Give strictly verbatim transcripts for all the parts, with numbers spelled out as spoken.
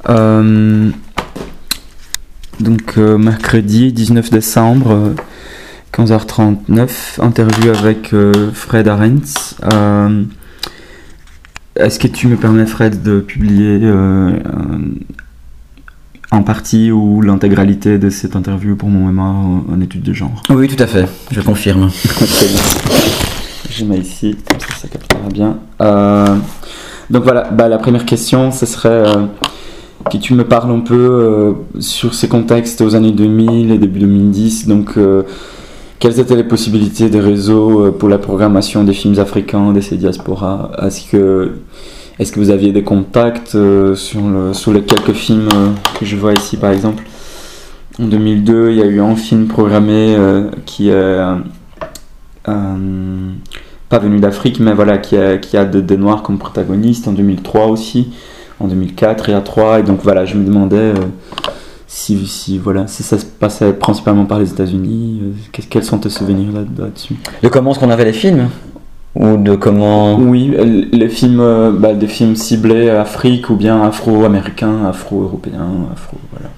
Euh, donc euh, mercredi dix-neuf décembre, euh, quinze heures trente-neuf, interview avec euh, Fred Arends. Euh, est-ce que tu me permets, Fred, de publier euh, en partie ou l'intégralité de cette interview pour mon mémoire en, en études de genre? Oui, tout à fait, je confirme. Je mets ici, comme ça, ça captera bien. Euh, donc voilà, bah, la première question, ce serait euh, que tu me parles un peu euh, sur ces contextes aux années deux mille et début deux mille dix. Donc, euh, quelles étaient les possibilités des réseaux euh, pour la programmation des films africains, de ces diasporas? Est-ce que, est-ce que vous aviez des contacts euh, sur, le, sur les quelques films euh, que je vois ici, par exemple? En deux mille deux, il y a eu un film programmé euh, qui est... Euh, euh, pas venu d'Afrique, mais voilà, qui a, qui a des de Noirs comme protagonistes. En deux mille trois aussi, en deux mille quatre, il y a trois. Et donc voilà, je me demandais euh, si, si, voilà, si ça se passait principalement par les États-Unis. Euh, quels sont tes souvenirs là, là-dessus? De comment est-ce qu'on avait les films? Ou de comment... Oui, les films, euh, bah, des films ciblés Afrique ou bien afro-américains, afro-européens, afro, voilà.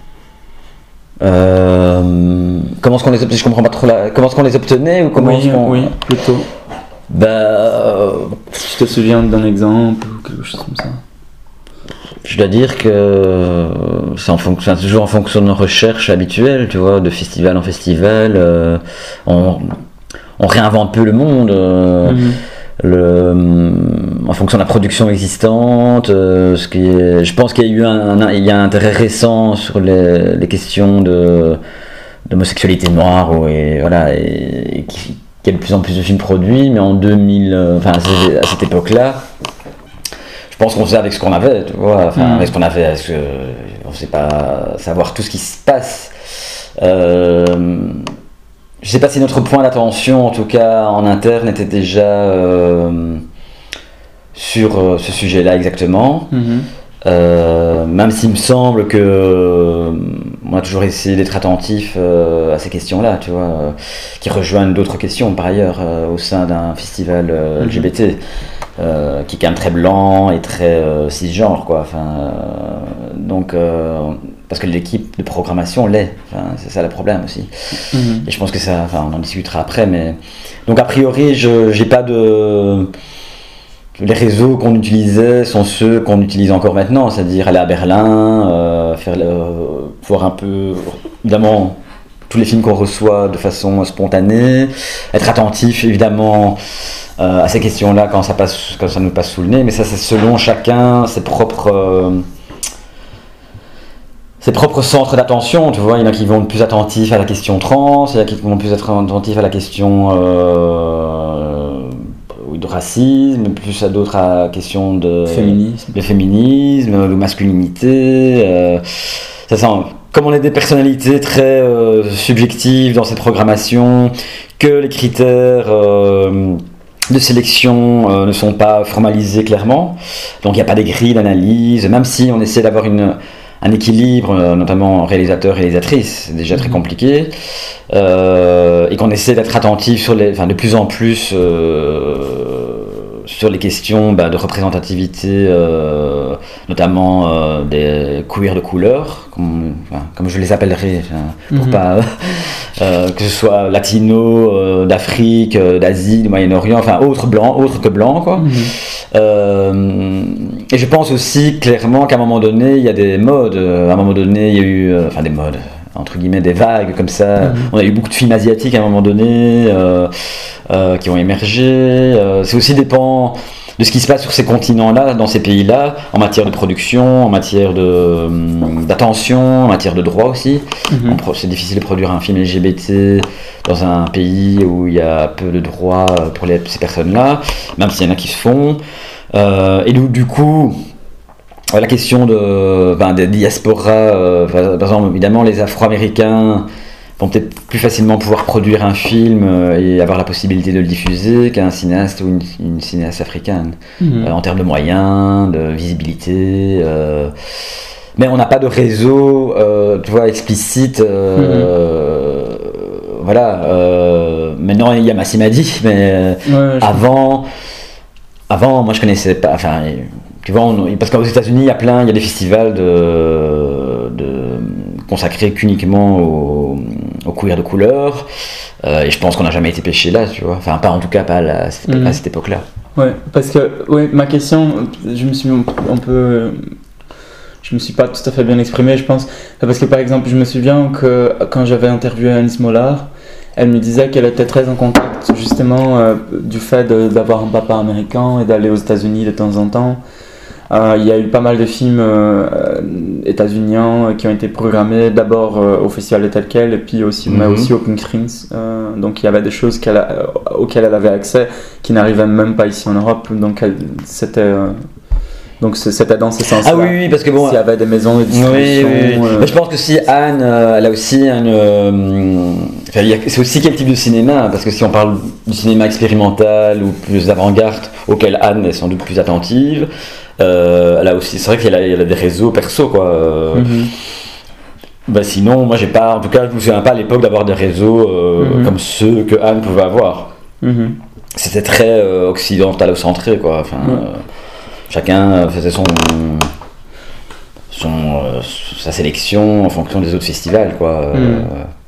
Euh, comment est-ce qu'on les obtenait? Je comprends pas trop la... Comment est-ce qu'on les obtenait ou comment oui, est-ce qu'on... oui, plutôt. Bah, euh... Si tu te souviens d'un exemple ou quelque chose comme ça. Je dois dire que c'est, en fonction, c'est toujours en fonction de nos recherches habituelles, tu vois, de festival en festival. Euh, on, on réinvente peu le monde. Euh, mm-hmm. Le, en fonction de la production existante, euh, ce qui est, je pense qu'il y a eu un, un, il y a un intérêt récent sur les, les questions de, d'homosexualité noire, ou, et, voilà, et, et qui, qu'il y a de plus en plus de films produits, mais en deux mille, euh, enfin à cette époque-là, je pense qu'on faisait avec ce qu'on avait, tu vois, enfin mmh. avec ce qu'on avait, parce que on ne sait pas savoir tout ce qui se passe. Euh, je ne sais pas si notre point d'attention, en tout cas en interne, était déjà euh, sur euh, ce sujet-là exactement. Mmh. Euh, même s'il me semble que euh, on a toujours essayé d'être attentif euh, à ces questions-là, tu vois, euh, qui rejoignent d'autres questions par ailleurs euh, au sein d'un festival euh, L G B T, euh, qui est quand même très blanc et très euh, cisgenre, quoi. Enfin, euh, donc, euh, parce que l'équipe de programmation l'est, enfin, c'est ça le problème aussi. Mm-hmm. Et je pense que ça, enfin, on en discutera après, mais donc a priori, je j'ai pas de Les réseaux qu'on utilisait sont ceux qu'on utilise encore maintenant, c'est-à-dire aller à Berlin, euh, faire, euh, voir un peu, évidemment, tous les films qu'on reçoit de façon spontanée, être attentif, évidemment, euh, à ces questions-là quand ça, passe, quand ça nous passe sous le nez, mais ça, c'est selon chacun ses propres, euh, ses propres centres d'attention, tu vois. Il y en a qui vont être plus attentifs à la question trans, il y en a qui vont plus être attentifs à la question... Euh, de racisme, plus à d'autres à la question de féminisme, de, féminisme, de masculinité. Euh, ça sent, comme on est des personnalités très euh, subjectives dans cette programmation, que les critères euh, de sélection euh, ne sont pas formalisés clairement, donc il n'y a pas des grilles d'analyse, même si on essaie d'avoir une un équilibre, euh, notamment réalisateur réalisatrice, c'est déjà mmh. très compliqué, euh, et qu'on essaie d'être attentif sur les, enfin de plus en plus euh, sur les questions bah, de représentativité, euh, notamment euh, des queers de couleur, comme, enfin, comme je les appellerai, enfin, pour mmh. pas euh, que ce soit latino, euh, d'Afrique, euh, d'Asie, du Moyen-Orient, enfin autre blanc, autre que blanc, quoi. Mmh. Euh, et je pense aussi clairement qu'à un moment donné il y a des modes, à un moment donné il y a eu, euh, enfin des modes, entre guillemets des vagues comme ça, mmh. on a eu beaucoup de films asiatiques à un moment donné euh, euh, qui ont émergé, euh, c'est aussi dépend de ce qui se passe sur ces continents-là, dans ces pays-là, en matière de production, en matière de, d'attention, en matière de droit aussi. Mm-hmm. On, c'est difficile de produire un film L G B T dans un pays où il y a peu de droits pour les, ces personnes-là, même s'il y en a qui se font. Euh, et donc, du coup, la question de, ben, des diasporas, euh, par exemple, évidemment, les Afro-Américains vont peut-être plus facilement pouvoir produire un film et avoir la possibilité de le diffuser qu'un cinéaste ou une, une cinéaste africaine, mmh. euh, en termes de moyens, de visibilité. Euh, mais on n'a pas de réseau, euh, tu vois, explicite. Euh, mmh. Voilà. Euh, maintenant, il y a Massimadi, mais ouais, avant, avant, moi, je connaissais pas. Enfin, tu vois, on, parce qu'aux États-Unis, il y a plein, il y a des festivals de, de consacrés qu'uniquement aux, aux queers de couleur, euh, et je pense qu'on n'a jamais été pêché là, tu vois. Enfin, pas en tout cas pas à, la, mmh. à cette époque-là. Ouais, parce que ouais, ma question, je me suis un peu, je me suis pas tout à fait bien exprimé, je pense, parce que par exemple, je me souviens que quand j'avais interviewé Anis Mollard, elle me disait qu'elle était très en contact justement euh, du fait de, d'avoir un papa américain et d'aller aux États-Unis de temps en temps. Euh, il y a eu pas mal de films euh, états-uniens qui ont été programmés d'abord euh, au festival de tel quel et puis aussi, mm-hmm. mais aussi au Pink Screens. Euh, donc il y avait des choses qu'elle a, auxquelles elle avait accès qui n'arrivaient même pas ici en Europe. Donc elle, c'était, euh, donc c'était dans ce sens-là. Ah oui, oui, parce que bon, s'il y avait des maisons de distribution. Oui, oui, oui. Euh, mais je pense que si Anne, euh, elle a aussi une, euh, enfin, y a, c'est aussi quel type de cinéma, parce que si on parle du cinéma expérimental ou plus avant-garde, auquel Anne est sans doute plus attentive. Euh, elle a aussi, c'est vrai qu'elle a, elle a des réseaux perso quoi. Euh, mm-hmm. Bah sinon, moi j'ai pas, en tout cas, je me souviens pas à l'époque d'avoir des réseaux euh, mm-hmm. comme ceux que Anne pouvait avoir. Mm-hmm. C'était très euh, occidentalo-centré quoi. Enfin, mm. euh, chacun faisait son, son euh, sa sélection en fonction des autres festivals quoi. Mm. Euh,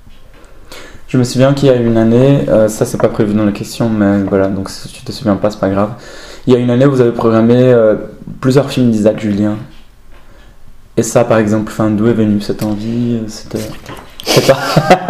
je me souviens qu'il y a une année, euh, ça c'est pas prévu dans la question, mais voilà, donc si tu te souviens pas, c'est pas grave. Il y a une année, vous avez programmé euh, plusieurs films d'Isaac Julien. Et ça, par exemple, enfin, d'où est venue cette envie? C'était... C'est pas...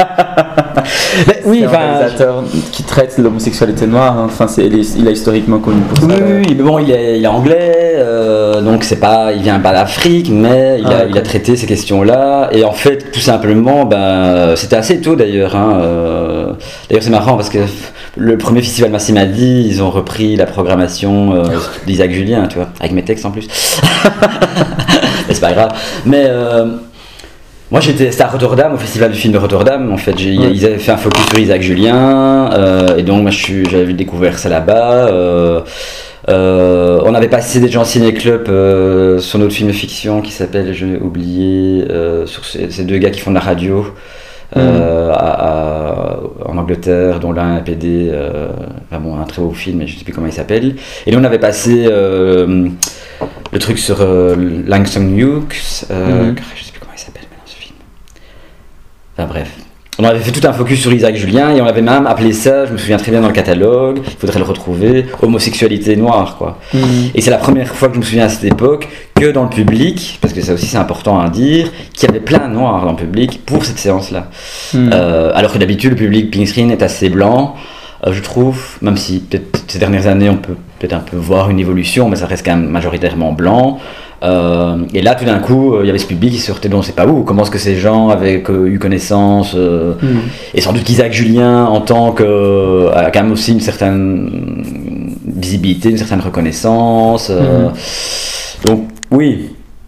Mais, oui, c'est un réalisateur qui traite l'homosexualité noire. Hein. Enfin, c'est, il, est, il est historiquement connu pour ça. Oui, oui, oui, mais bon, il est, il est anglais, euh, donc c'est pas, il vient pas d'Afrique, mais il, ah, a, okay. il a traité ces questions-là. Et en fait, tout simplement, ben, c'était assez tôt d'ailleurs. Hein, euh, d'ailleurs, c'est marrant parce que le premier festival Massimadi, ils ont repris la programmation euh, d'Isaac Julien, tu vois, avec mes textes en plus. Mais c'est pas grave. Mais euh, moi j'étais c'était à Rotterdam, au festival du film de Rotterdam. En fait, j'ai, ouais. Ils avaient fait un focus sur Isaac Julien, euh, et donc moi je suis, j'avais découvert ça là-bas. Euh, euh, on avait passé déjà en ciné-club euh, sur notre film de fiction qui s'appelle, je l'ai oublié, euh, sur ces, ces deux gars qui font de la radio. Euh, mmh. à, à, en Angleterre, dont l'un est P D, euh, vraiment un très beau film, mais je ne sais plus comment il s'appelle. Et nous on avait passé euh, le truc sur euh, Langston Hughes, euh, mmh. je ne sais plus comment il s'appelle maintenant ce film. Enfin bref. On avait fait tout un focus sur Isaac Julien et on avait même appelé ça, je me souviens très bien dans le catalogue, il faudrait le retrouver, homosexualité noire quoi. Mmh. Et c'est la première fois que je me souviens à cette époque que dans le public, parce que ça aussi c'est important à dire, qu'il y avait plein de noirs dans le public pour cette séance-là. Mmh. Euh, alors que d'habitude le public Pink Screen est assez blanc, euh, je trouve, même si peut-être ces dernières années on peut peut-être un peu voir une évolution, mais ça reste quand même majoritairement blanc. Euh, et là tout d'un coup il euh, y avait ce public qui sortait de on sait pas où, comment est-ce que ces gens avaient euh, eu connaissance euh, mmh. et sans doute qu'Isaac Julien en tant que euh, a quand même aussi une certaine visibilité, une certaine reconnaissance euh, mmh. donc oui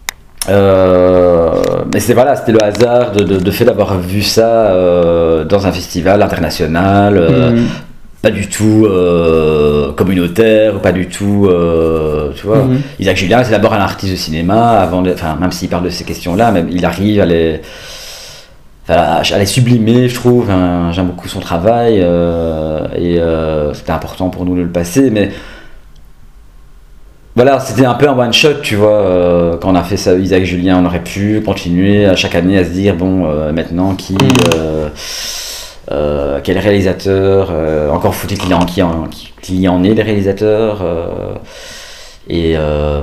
euh, mais c'était voilà c'était le hasard de, de, de fait d'avoir vu ça euh, dans un festival international euh, mmh. pas du tout euh, communautaire, pas du tout, euh, tu vois. Mm-hmm. Isaac Julien, c'est d'abord un artiste de cinéma, avant de, enfin, même s'il parle de ces questions-là, même, il arrive à les, à, à les sublimer, je trouve. Hein, j'aime beaucoup son travail, euh, et euh, c'était important pour nous de le passer, mais voilà, c'était un peu un one-shot, tu vois, euh, quand on a fait ça, Isaac Julien, on aurait pu continuer à chaque année à se dire, bon, euh, maintenant, qui... Euh, Euh, quel réalisateur, euh, encore faut-il qu'il y en, qu'il y en, qu'il y en ait des réalisateurs, euh, et euh,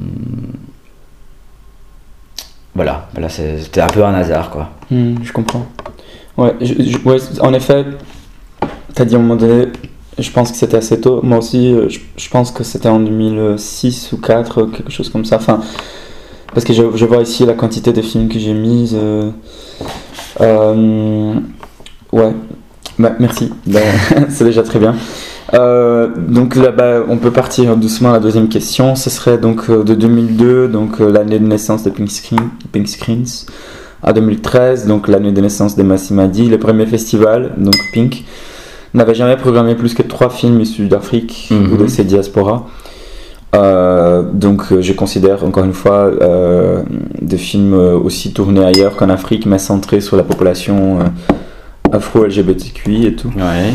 voilà, voilà c'est, c'était un peu un hasard quoi. Mmh, je comprends. Ouais, je, je, ouais, en effet, t'as dit à un moment donné, je pense que c'était assez tôt, moi aussi, je, je pense que c'était en deux mille six ou deux mille quatre, quelque chose comme ça, enfin, parce que je, je vois ici la quantité de films que j'ai mis. Euh, euh, Ouais, bah, merci, bah, c'est déjà très bien. Euh, donc là, bah, on peut partir doucement à la deuxième question. Ce serait donc euh, de deux mille deux, donc euh, l'année de naissance de Pink, Screen, Pink Screens, à deux mille treize, donc l'année de naissance de Massimadi. Le premier festival, donc Pink, n'avait jamais programmé plus que trois films issus d'Afrique mm-hmm. ou de ses diasporas. Euh, donc euh, je considère encore une fois euh, des films euh, aussi tournés ailleurs qu'en Afrique, mais centrés sur la population. Euh, afro-L G B T Q I et tout. Ouais.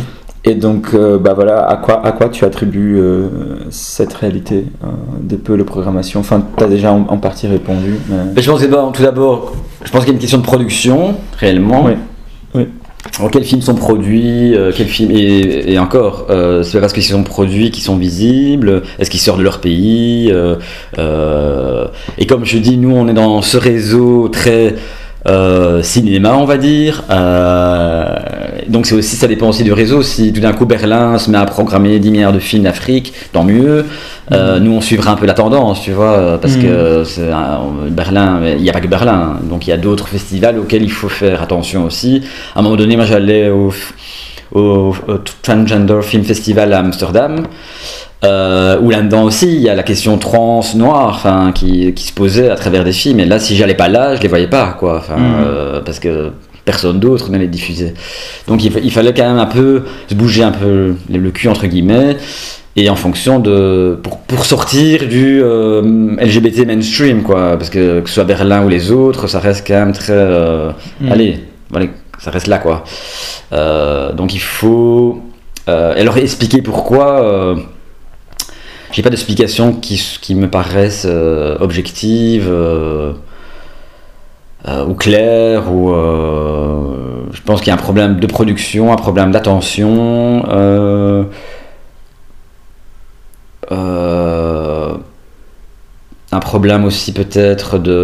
Et donc, euh, bah voilà, à quoi, à quoi tu attribues euh, cette réalité euh, des peu de programmation? Enfin, tu as déjà en, en partie répondu. Mais... Mais je pense que bon, tout d'abord, je pense qu'il y a une question de production, réellement. Oui. Oui. Alors, quels films sont produits, euh, quels films et, et encore, euh, c'est parce qu'ils sont produits qu'ils sont visibles. Est-ce qu'ils sortent de leur pays euh, euh, Et comme je dis, nous, on est dans ce réseau très Euh, cinéma, on va dire. Euh, donc c'est aussi, ça dépend aussi du réseau. Si tout d'un coup Berlin se met à programmer dix milliards de films d'Afrique, tant mieux. Euh, mmh. Nous, on suivra un peu la tendance, tu vois, parce mmh. que c'est un, Berlin, il n'y a pas que Berlin, donc il y a d'autres festivals auxquels il faut faire attention aussi. À un moment donné, moi, j'allais au, au, au Transgender Film Festival à Amsterdam. Euh, où là-dedans aussi il y a la question trans noire, enfin, qui, qui se posait à travers des films, et là si j'allais pas là je les voyais pas, quoi, enfin, mmh. euh, parce que personne d'autre ne les diffusait, donc il, il fallait quand même un peu se bouger un peu le, le cul entre guillemets, et en fonction de pour, pour sortir du euh, L G B T mainstream, quoi, parce que que ce soit Berlin ou les autres, ça reste quand même très euh, mmh. allez, allez ça reste là, quoi, euh, donc il faut euh, et leur expliquer pourquoi. euh, J'ai pas d'explications qui, qui me paraissent euh, objectives euh, euh, ou claires, ou euh, je pense qu'il y a un problème de production, un problème d'attention, euh, euh, un problème aussi peut-être de...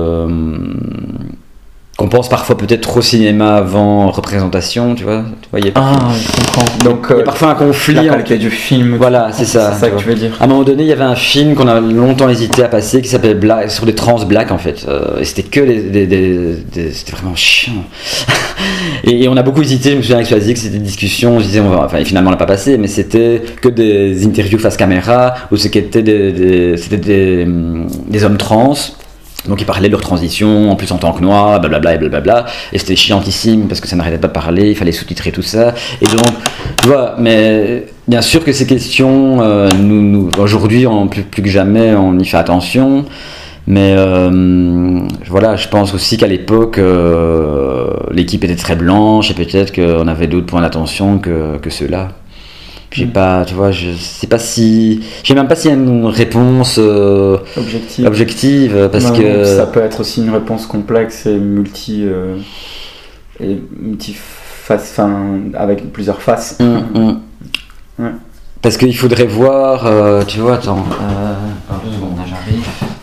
qu'on pense parfois peut-être trop cinéma avant représentation, tu vois, tu vois, il y a parfois, ah, je comprends. Donc, il y a parfois un conflit. La qualité du film. Voilà, c'est ça. C'est ça que tu veux dire. À un moment donné, il y avait un film qu'on a longtemps hésité à passer qui s'appelait Black, sur des trans black en fait. Euh, et c'était que des, des, des, des c'était vraiment chiant. et, et on a beaucoup hésité. Je me souviens avec Swazik, que c'était des discussions. On se disait, on va, enfin, finalement, on l'a pas passé, mais c'était que des interviews face caméra où c'était des, des, c'était des, des hommes trans. Donc ils parlaient de leur transition, en plus en tant que noir, blablabla et blablabla, et c'était chiantissime parce que ça n'arrêtait pas de parler, il fallait sous-titrer tout ça, et donc, tu vois, mais bien sûr que ces questions, euh, nous, nous, aujourd'hui, on, plus, plus que jamais, on y fait attention, mais euh, voilà, je pense aussi qu'à l'époque, euh, l'équipe était très blanche, et peut-être qu'on avait d'autres points d'attention que, que ceux-là. J'ai pas, tu vois, je sais pas si, je sais même pas s'il y a une réponse euh, objective. objective, parce non, que ça peut être aussi une réponse complexe et multi, euh, et multi face, enfin, avec plusieurs faces. Mmh, mmh. Ouais. Parce qu'il faudrait voir, euh, tu vois, attends, euh, deux secondes, là, j'arrive.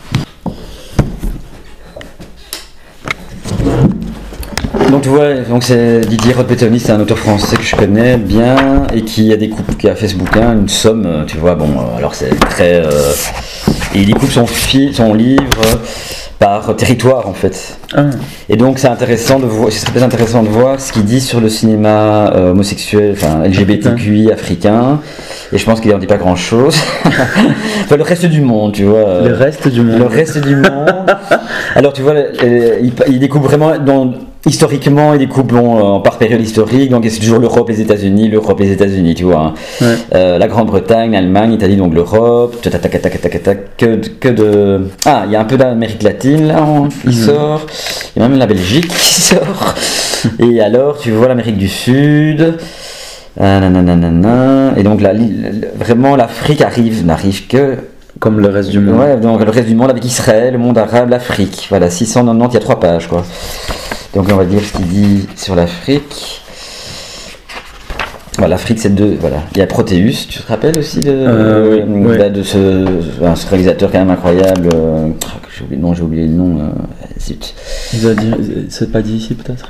Donc tu vois, donc c'est Didier Roth-Pétoni, c'est un auteur français que je connais bien et qui a découpé, qui a fait ce bouquin, une somme, tu vois, bon, alors c'est très, euh, et il découpe son film, son livre par territoire en fait. Ah. Et donc c'est intéressant de voir, ce serait très intéressant de voir ce qu'il dit sur le cinéma euh, homosexuel, enfin L G B T Q I africain. Et je pense qu'il n'en dit pas grand chose. Enfin, le reste du monde, tu vois. Le reste du monde. Le reste du monde. Alors tu vois, il, il découpe vraiment dans. Historiquement, il découpe bon, par période historique, donc c'est toujours l'Europe, les États-Unis, l'Europe, les États-Unis, tu vois. Hein. Ouais. Euh, la Grande-Bretagne, l'Allemagne, l'Italie, donc l'Europe, que, que de. Ah, il y a un peu d'Amérique latine là, on, il mmh. sort. Il y a même la Belgique qui sort. Et alors, tu vois l'Amérique du Sud. Ah, nanana, et donc là, vraiment, l'Afrique arrive, n'arrive que. Comme le reste du monde. Ouais, donc le reste du monde avec Israël, le monde arabe, l'Afrique. Voilà, six cent quatre-vingt-dix, il y a trois pages, quoi. Donc on va dire ce qu'il dit sur l'Afrique. Voilà, l'Afrique c'est deux. Voilà. Il y a Proteus, tu te rappelles aussi de, euh, oui, de, oui. de ce, ce réalisateur quand même incroyable. Euh, j'ai oublié, non, j'ai oublié le nom. Euh, zut. Il a dit, c'est pas dit ici peut-être.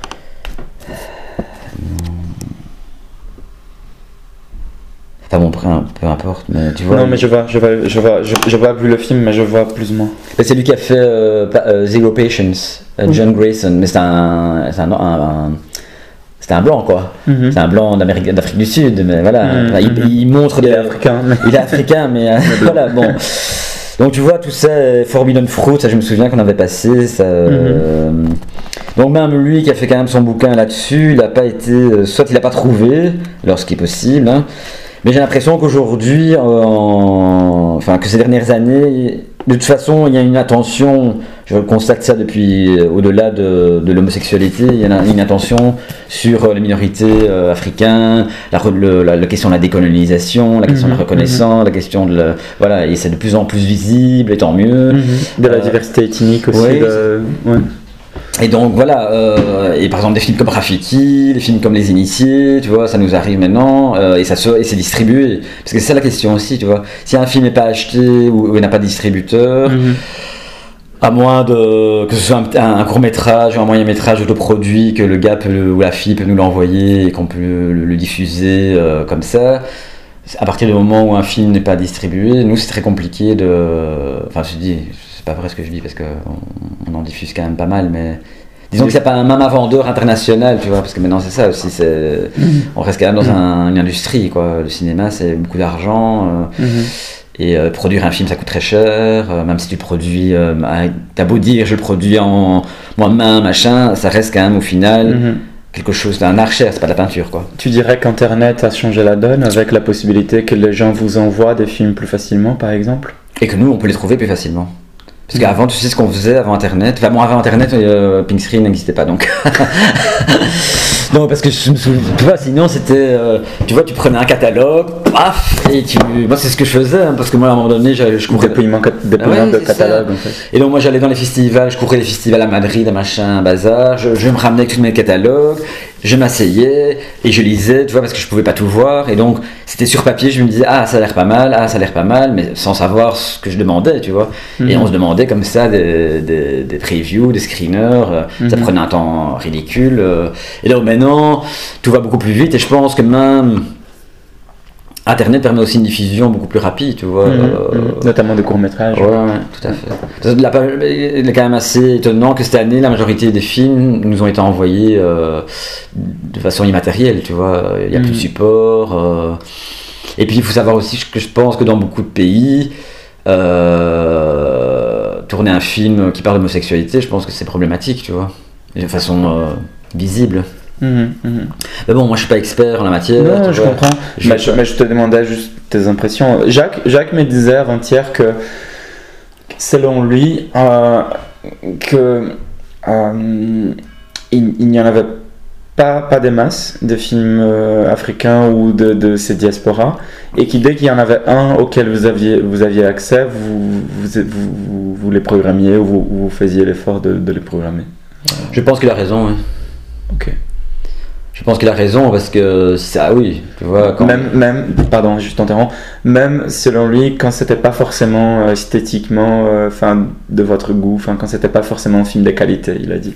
Enfin bon, peu importe, mais tu vois. Non, mais je vois, je vois, je vois, je, je vois plus le film, mais je vois plus ou moins. C'est lui qui a fait euh, euh, Zero Patience, euh, John mm-hmm. Grayson, mais c'est un, c'est un, un, un c'était un blanc, quoi. Mm-hmm. C'est un blanc d'Amérique, d'Afrique du Sud, mais voilà. Mm-hmm. Enfin, il, il montre. Il des, est africain. Mais... Il est africain, mais euh, voilà, bon. Donc tu vois, tout ça, Forbidden Fruit, ça je me souviens qu'on avait passé. Ça, mm-hmm. euh, donc même lui qui a fait quand même son bouquin là-dessus, il n'a pas été. Soit il n'a pas trouvé, alors ce qui est possible, hein. Mais j'ai l'impression qu'aujourd'hui, euh, enfin que ces dernières années, de toute façon, il y a une attention, je constate ça depuis, euh, au-delà de, de l'homosexualité, il y a une attention sur euh, les minorités euh, africaines, la, le, la, la question de la décolonisation, la question mmh, de la reconnaissance, mmh. la question de... La, voilà, et c'est de plus en plus visible, et tant mieux. Mmh, de la euh, diversité ethnique aussi. Ouais, de, ouais. Et donc voilà, euh, et par exemple des films comme Rafiki, des films comme Les Initiés, tu vois, ça nous arrive maintenant, euh, et ça se, et c'est distribué, parce que c'est ça la question aussi, tu vois. Si un film n'est pas acheté ou, ou il n'a pas de distributeur, mm-hmm. à moins de que ce soit un, un court métrage ou un moyen métrage autoproduit, que le gars peut, ou la fille peut nous l'envoyer et qu'on peut le, le, le diffuser euh, comme ça. À partir du moment où un film n'est pas distribué, nous c'est très compliqué de, enfin je dis. C'est pas vrai ce que je dis parce qu'on on en diffuse quand même pas mal, mais disons que c'est pas un même vendeur international, tu vois, parce que maintenant c'est ça aussi, c'est... on reste quand même dans un, une industrie, quoi. Le cinéma c'est beaucoup d'argent, euh, mm-hmm. et euh, produire un film ça coûte très cher, euh, même si tu produis, euh, t'as beau dire je le produis en moi-même, machin, ça reste quand même au final. Mm-hmm. Quelque chose d'un art cher, c'est pas de la peinture, quoi. Tu dirais qu'Internet a changé la donne avec la possibilité que les gens vous envoient des films plus facilement, par exemple, et que nous on peut les trouver plus facilement. Parce qu'avant, tu sais ce qu'on faisait avant Internet. Enfin, bon, avant Internet, euh, Pink Screen n'existait pas, donc. Non, parce que je me souviens. Tu vois, sinon c'était. Euh, tu vois, tu prenais un catalogue, paf, et tu. Moi, c'est ce que je faisais, hein, parce que moi, à un moment donné, je, je courais. Dépouillement, dépouillement ah ouais, de catalogue, en fait. Et donc, moi, j'allais dans les festivals, je courais les festivals à Madrid, à machin, bazar. Je, je me ramenais avec tous mes catalogues, je m'asseyais et je lisais, tu vois, parce que je pouvais pas tout voir. Et donc, c'était sur papier, je me disais, ah, ça a l'air pas mal, ah, ça a l'air pas mal, mais sans savoir ce que je demandais, tu vois. Mm-hmm. Et on se demandait comme ça des, des, des previews, des screeners, mm-hmm. ça prenait un temps ridicule. Et donc, maintenant, tout va beaucoup plus vite et je pense que même Internet permet aussi une diffusion beaucoup plus rapide, tu vois. Mmh, euh, mmh. Notamment des courts-métrages. Ouais, ouais, tout à fait. Il est quand même assez étonnant que cette année, la majorité des films nous ont été envoyés euh, de façon immatérielle, tu vois. Il n'y a mmh. plus de support. Euh... Et puis, il faut savoir aussi que je pense que dans beaucoup de pays, euh, tourner un film qui parle d'homosexualité, je pense que c'est problématique, tu vois. De façon euh, visible. Mmh, mmh. Mais bon, moi je suis pas expert en la matière. Non, je vois. comprends. Je mais, je, mais je te demandais juste tes impressions. Jacques, Jacques me disait avant-hier que, selon lui, euh, que euh, il, il n'y en avait pas, pas des masses de films euh, africains ou de, de ces diasporas, et qu'il dès qu'il y en avait un auquel vous aviez, vous aviez accès, vous, vous, vous, vous, vous les programmiez ou vous, vous faisiez l'effort de, de les programmer. Je pense qu'il a raison, oui. Ok. Je pense qu'il a raison parce que ça, oui, tu vois. Quand... Même, même, pardon, juste t'interromps. Même selon lui, quand c'était pas forcément euh, esthétiquement, enfin, euh, de votre goût, enfin, quand c'était pas forcément un film de qualité, il a dit.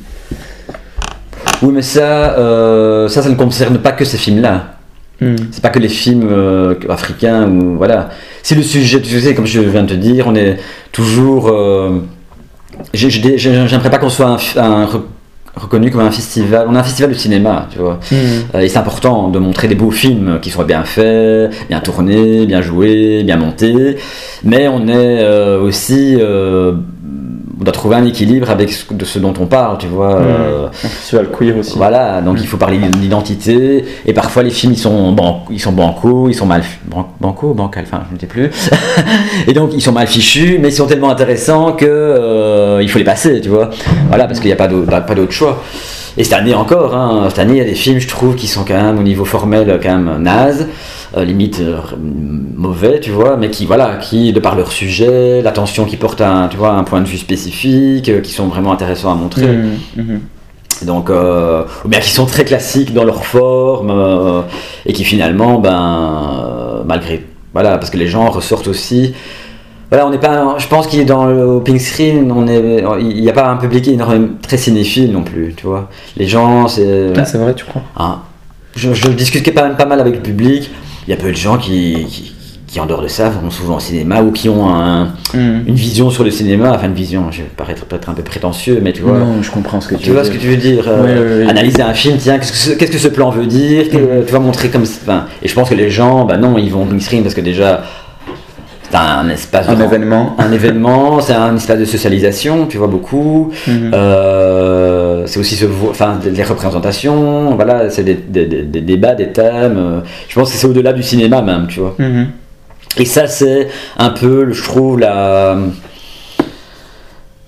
Oui, mais ça, euh, ça, ça ne concerne pas que ces films-là. Mm. C'est pas que les films euh, africains ou voilà. Si le sujet, tu sais, comme je viens de te dire, on est toujours. Euh, j'ai, j'ai, j'aimerais pas qu'on soit un, un reconnu comme un festival, on a un festival de cinéma, tu vois, mmh. euh, et c'est important de montrer des beaux films qui soient bien faits, bien tournés, bien joués, bien montés, mais on est euh, aussi, euh, on doit trouver un équilibre avec ce, de ce dont on parle, tu vois. Mmh. Euh, un festival queer aussi. Voilà, donc mmh. il faut parler d'identité, et parfois les films ils sont, ban- ils sont bancos, ils sont mal, ban- banco, bancal, enfin je ne sais plus, et donc ils sont mal fichus, mais ils sont tellement intéressants que euh, il faut les passer, tu vois. Voilà, parce qu'il n'y a pas d'autre, pas d'autre choix. Et cette année encore, hein, cette année il y a des films, je trouve, qui sont quand même au niveau formel quand même nazes, euh, limite euh, mauvais, tu vois, mais qui, voilà, qui, de par leur sujet, l'attention qu'ils portent à un, tu vois, un point de vue spécifique, euh, qui sont vraiment intéressants à montrer. Mmh, mmh. Donc, euh, ou bien qui sont très classiques dans leur forme, euh, et qui finalement, ben, euh, malgré, voilà, parce que les gens ressortent aussi. Voilà, on n'est pas, je pense qu'il est dans le Pink Screen, on est, il n'y a pas un public énormément très cinéphile non plus, tu vois. Les gens, c'est. Ah, c'est vrai, tu crois. Hein, je, je discute pas, pas mal avec le public. Il y a peu de gens qui, qui, qui en dehors de ça, vont souvent au cinéma ou qui ont un, mm. une vision sur le cinéma. Enfin, une vision, je vais paraître peut-être un peu prétentieux, mais tu vois. Non, je comprends ce que tu, tu veux vois dire. ce que tu veux dire. Oui, euh, oui, oui. Analyser un film, tiens, qu'est-ce que ce, qu'est-ce que ce plan veut dire, mm. Tu vas montrer comme. Enfin, et je pense que les gens, bah non, ils vont au Pink Screen parce que déjà. C'est un espace un de événement un événement c'est un espace de socialisation, tu vois, beaucoup. Mm-hmm. Euh, c'est aussi ce enfin les représentations, voilà, c'est des, des, des, des débats, des thèmes, je pense que c'est au-delà du cinéma même, tu vois. Mm-hmm. Et ça c'est un peu, je trouve, la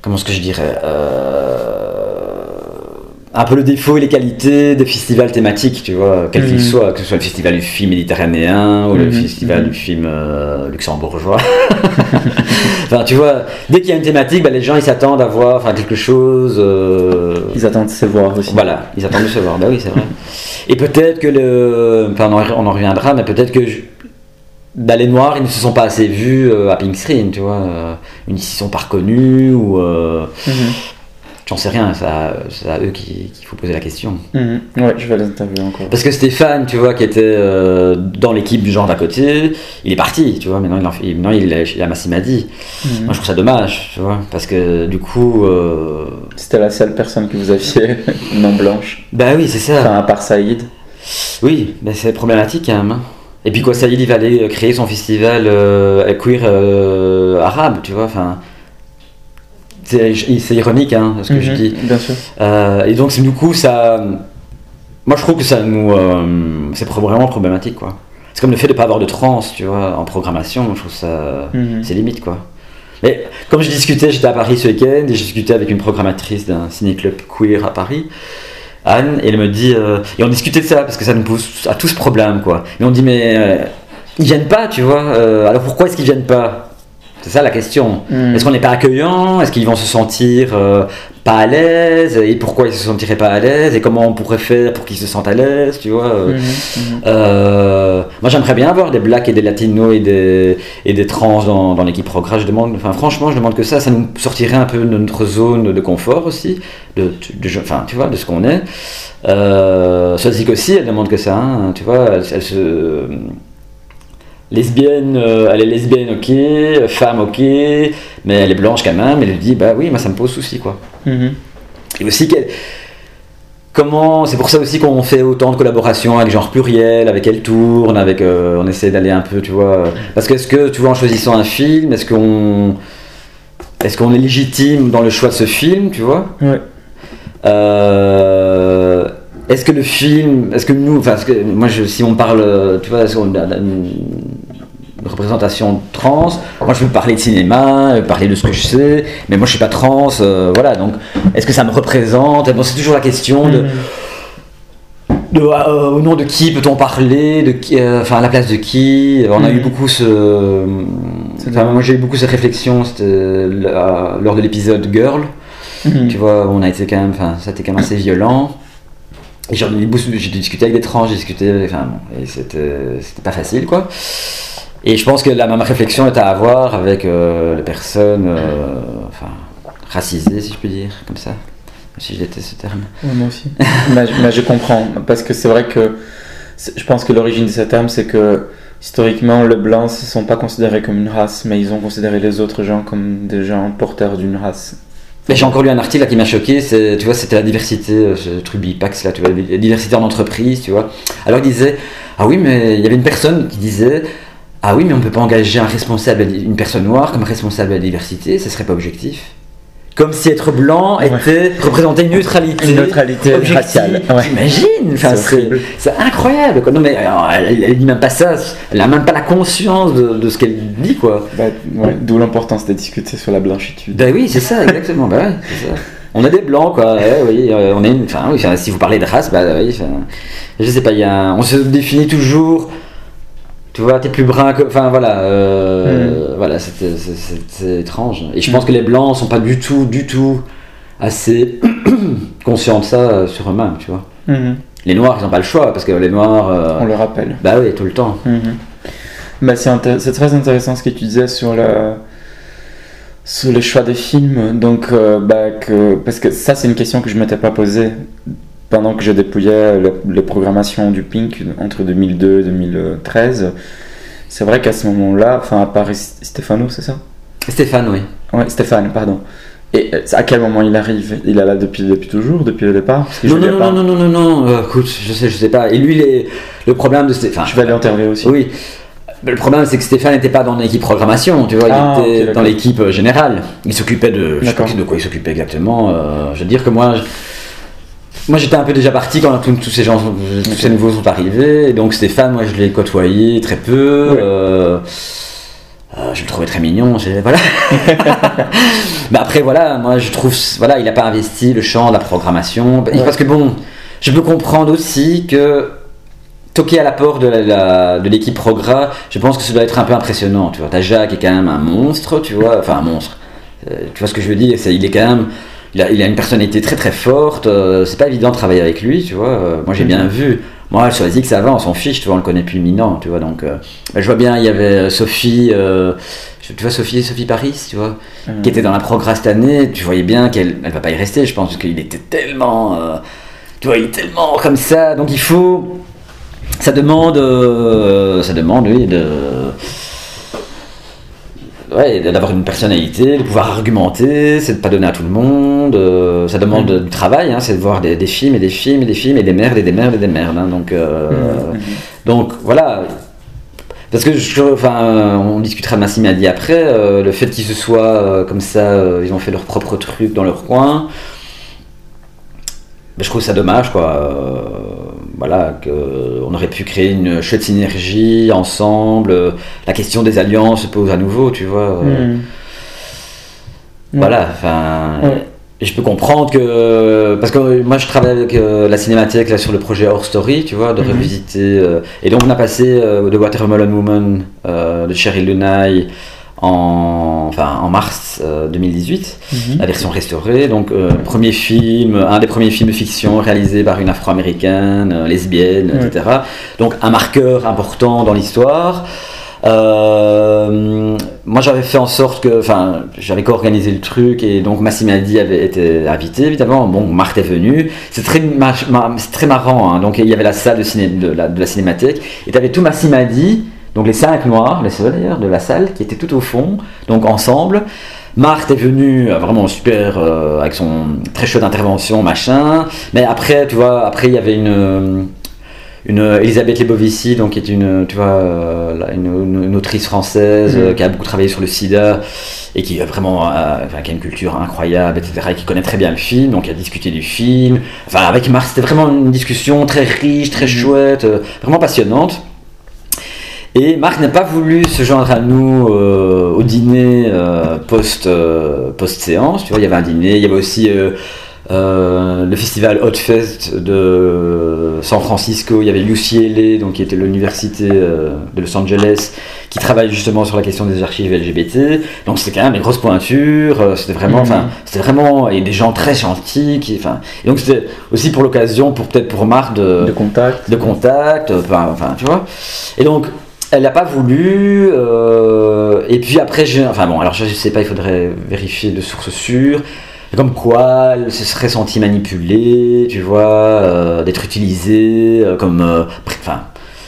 comment est-ce que je dirais euh, un peu le défaut et les qualités des festivals thématiques, tu vois, quel mmh. qu'il soit, que ce soit le festival du film méditerranéen ou mmh. le festival mmh. du film euh, luxembourgeois. Enfin, tu vois, dès qu'il y a une thématique, bah, les gens ils s'attendent à voir enfin, quelque chose. Euh... Ils attendent de se voir aussi. Voilà, ils attendent de se voir, bah oui, c'est vrai. Et peut-être que le. Enfin, on en reviendra, mais peut-être que. Je... Bah, les Noirs, ils ne se sont pas assez vus euh, à Pink Screen, tu vois. Euh, ils ne s'y sont pas reconnus ou. Euh... Mm-hmm. J'en sais rien, c'est à, c'est à eux qu'il, qu'il faut poser la question. Mm-hmm. Ouais, je vais les interviewer encore. Parce que Stéphane, tu vois, qui était euh, dans l'équipe du genre d'à côté, il est parti, tu vois. Maintenant, il, en fait, maintenant, il est il est à Massimadi. Mm-hmm. Moi, je trouve ça dommage, tu vois, parce que du coup. Euh... C'était la seule personne que vous aviez non blanche. Bah oui, c'est ça. Enfin, à part Saïd. Oui, mais c'est problématique quand même. Hein. Et puis quoi, Saïd, il va aller créer son festival euh, queer euh, arabe, tu vois, enfin. C'est, c'est ironique, hein, ce que mmh, je dis. Bien sûr. Euh, et donc, du coup, ça. Moi, je trouve que ça nous. Euh, c'est vraiment problématique, quoi. C'est comme le fait de ne pas avoir de trans, tu vois, en programmation. Je trouve ça. Mmh. C'est limite, quoi. Mais comme je discutais, j'étais à Paris ce week-end et j'ai discuté avec une programmatrice d'un ciné-club queer à Paris, Anne, et elle me dit. Euh, et on discutait de ça parce que ça nous pose à tous problème, quoi. Mais on dit, mais. Euh, ils viennent pas, tu vois. Euh, alors pourquoi est-ce qu'ils viennent pas ? C'est ça la question. Mmh. Est-ce qu'on n'est pas accueillant ? Est-ce qu'ils vont se sentir euh, pas à l'aise ? Et pourquoi ils se sentiraient pas à l'aise ? Et comment on pourrait faire pour qu'ils se sentent à l'aise ? Tu vois mmh. Mmh. Euh, Moi, j'aimerais bien avoir des blacks et des latinos et des, et des trans dans, dans l'équipe Progrès. Je demande, enfin, franchement, je demande que ça. Ça nous sortirait un peu de notre zone de confort aussi, de, de, de, enfin, tu vois, de ce qu'on est. Euh, Sozik aussi, elle demande que ça. Hein, tu vois, elle, elle se... Lesbienne, euh, elle est lesbienne, ok, femme, ok, mais elle est blanche quand même, elle dit, bah oui, moi ça me pose souci, quoi. Mm-hmm. Et aussi, qu'elle... comment, c'est pour ça aussi qu'on fait autant de collaborations avec genre Pluriel, avec Elle Tourne, avec, euh, on essaie d'aller un peu, tu vois, parce que est-ce que, tu vois, en choisissant un film, est-ce qu'on, est-ce qu'on est légitime dans le choix de ce film, tu vois ? Ouais. Euh... Est-ce que le film, est-ce que nous, enfin, que, moi, je, si on parle, tu vois, on a une représentation trans, moi je veux parler de cinéma, parler de ce que je sais, mais moi je suis pas trans, euh, voilà, donc est-ce que ça me représente ? Bon, c'est toujours la question de, de euh, au nom de qui peut-on parler, de qui, euh, enfin à la place de qui ? On a mmh. eu beaucoup ce, enfin, moi j'ai eu beaucoup cette réflexion, c'était euh, lors de l'épisode Girl, mmh. tu vois, on a été quand même, enfin, ça a été quand même assez violent. Et j'ai, j'ai discuté avec des trans, j'ai discuté, enfin bon, et c'était, c'était pas facile, quoi. Et je pense que la même réflexion est à avoir avec euh, les personnes, euh, enfin, racisées, si je peux dire, comme ça, si je déteste ce terme. Ouais, moi aussi. mais, mais je comprends, parce que c'est vrai que je pense que l'origine de ce terme, c'est que historiquement, les blancs ne sont pas considérés comme une race, mais ils ont considéré les autres gens comme des gens porteurs d'une race. Mais j'ai encore lu un article là, qui m'a choqué, c'est, tu vois, c'était la diversité, ce truc Bipax là, tu vois, la diversité en entreprise, tu vois. Alors il disait, ah oui, mais il y avait une personne qui disait, ah oui, mais on ne peut pas engager un responsable, une personne noire comme responsable de la diversité, ce serait pas objectif. Comme si être blanc était ouais. représenter une neutralité, une neutralité raciale. Ouais. T'imagines, enfin, c'est, c'est incroyable. Quoi. Non mais elle, elle dit même pas ça, elle a même pas la conscience de, de ce qu'elle dit, quoi. Bah, ouais, d'où l'importance de discuter sur la blanchitude. Bah oui, c'est ça, exactement. bah ouais, c'est ça. On a des blancs, quoi. Ouais, oui, on est une, enfin, oui, si vous parlez de race, bah oui, enfin, je sais pas, il y a, on se définit toujours. Tu vois, t'es plus brun que. Enfin voilà, euh, mmh. voilà c'est, c'est, c'est, c'est étrange. Et je pense mmh. que les blancs sont pas du tout, du tout assez conscients de ça sur eux-mêmes, tu vois. Mmh. Les noirs, ils n'ont pas le choix, parce que les noirs. Euh, On le rappelle. Bah oui, tout le temps. Mmh. Bah, c'est, intér- c'est très intéressant ce que tu disais sur, la, sur le choix des films. Donc, euh, bah, que, parce que ça, c'est une question que je ne m'étais pas posée. Pendant que je dépouillais les programmations du Pink entre deux mille deux et deux mille treize, c'est vrai qu'à ce moment-là, enfin à part Stéphano, c'est ça ? Stéphane, oui. Ouais, Stéphane, pardon. Et à quel moment il arrive ? Il est là depuis, depuis toujours, depuis le départ ? Parce que non, je non, non, non, non, non, non, euh, écoute, je sais, je sais pas. Et lui, les, le problème de Stéphane... Je vais aller interviewer aussi. Oui. Le problème, c'est que Stéphane n'était pas dans l'équipe programmation, tu vois, ah, il était okay, dans l'équipe générale. Il s'occupait de... Je sais pas de quoi il s'occupait exactement. Euh, je veux dire que moi... Je, Moi j'étais un peu déjà parti quand tous, tous ces gens, tous ces nouveaux sont arrivés, et donc Stéphane, moi je l'ai côtoyé très peu. Ouais. Euh, euh, je le trouvais très mignon, j'ai, voilà. Mais après, voilà, moi je trouve, voilà, il n'a pas investi le champ de la programmation. Ouais. Parce que bon, je peux comprendre aussi que toquer à la porte de, la, la, de l'équipe Progra, je pense que ça doit être un peu impressionnant, tu vois. T'as Jacques qui est quand même un monstre, tu vois, enfin un monstre. Euh, tu vois ce que je veux dire, c'est, il est quand même, il a, il a une personnalité très très forte, euh, c'est pas évident de travailler avec lui, tu vois. Euh, moi j'ai bien vu. Moi, sur les X, ça va, on s'en fiche, tu vois, on le connaît depuis mille ans, tu vois, donc... Euh, je vois bien, il y avait Sophie, euh, tu vois, Sophie, Sophie Paris, tu vois, mmh. qui était dans la Progra cette année, tu voyais bien qu'elle elle va pas y rester, je pense, parce qu'il était tellement... Euh, tu vois, il est tellement comme ça, donc il faut... Ça demande... Euh, ça demande, oui, de... Ouais, d'avoir une personnalité, de pouvoir argumenter, c'est de pas donner à tout le monde, euh, ça demande mmh. du travail, hein, c'est de voir des, des films et des films et des films et des merdes et des merdes et des merdes, hein, donc, euh, mmh. donc voilà, parce que je, enfin, on discutera de Massimadi après, euh, le fait qu'ils se soient euh, comme ça, euh, ils ont fait leur propre truc dans leur coin, ben, je trouve ça dommage, quoi. Euh, voilà, qu'on aurait pu créer une chouette synergie ensemble. Euh, la question des alliances se pose à nouveau, tu vois. Euh, mmh. Voilà, enfin. Ouais. Je peux comprendre que. Parce que moi, je travaille avec euh, la Cinémathèque là, sur le projet Horror Story, tu vois, de mmh. revisiter. Euh, et donc, on a passé euh, The Watermelon Woman euh, de Cheryl Lunay. En, enfin, en mars euh, deux mille dix-huit, mm-hmm. la version restaurée. Donc, euh, premier film, un des premiers films de fiction réalisé par une afro-américaine, euh, lesbienne, mm-hmm. et cetera. Donc, un marqueur important dans l'histoire. Euh, moi, j'avais fait en sorte que, enfin, j'avais co-organisé le truc et donc Massimadi avait été invité, évidemment. Bon, Marthe est venue. C'est très, ma- ma- c'est très marrant. Hein. Donc, il y avait la salle de, ciné- de, la, de la Cinémathèque et tu avais tout Massimadi. Donc les cinq noirs, les seuls d'ailleurs, de la salle, qui étaient tout au fond, donc ensemble. Marthe est venue vraiment super, euh, avec son très chouette intervention, machin. Mais après, tu vois, après il y avait une, une Elisabeth Lebovici, donc qui est une, tu vois, une, une, une autrice française mmh. euh, qui a beaucoup travaillé sur le sida et qui a vraiment, euh, enfin, qui a une culture incroyable, et cetera, et qui connaît très bien le film, donc qui a discuté du film. Enfin, avec Marthe, c'était vraiment une discussion très riche, très mmh. chouette, euh, vraiment passionnante. Et Marc n'a pas voulu se joindre à nous euh, au dîner euh, post, euh, post-séance. Tu vois, il y avait un dîner, il y avait aussi euh, euh, le festival Hot Fest de San Francisco. Il y avait U C L A, donc, qui était l'université euh, de Los Angeles, qui travaille justement sur la question des archives L G B T. Donc c'était quand même des grosses pointures. Euh, c'était vraiment, enfin, mmh. c'était vraiment, et des gens très gentils. Qui, enfin, et donc c'était aussi pour l'occasion, pour peut-être pour Marc de, de contact, de contact. Enfin, enfin, tu vois. Et donc elle n'a pas voulu, euh, et puis après, j'ai, enfin bon, alors je ne sais pas, il faudrait vérifier de sources sûres, comme quoi elle se serait sentie manipulée, tu vois, euh, d'être utilisée, euh, comme, euh, enfin,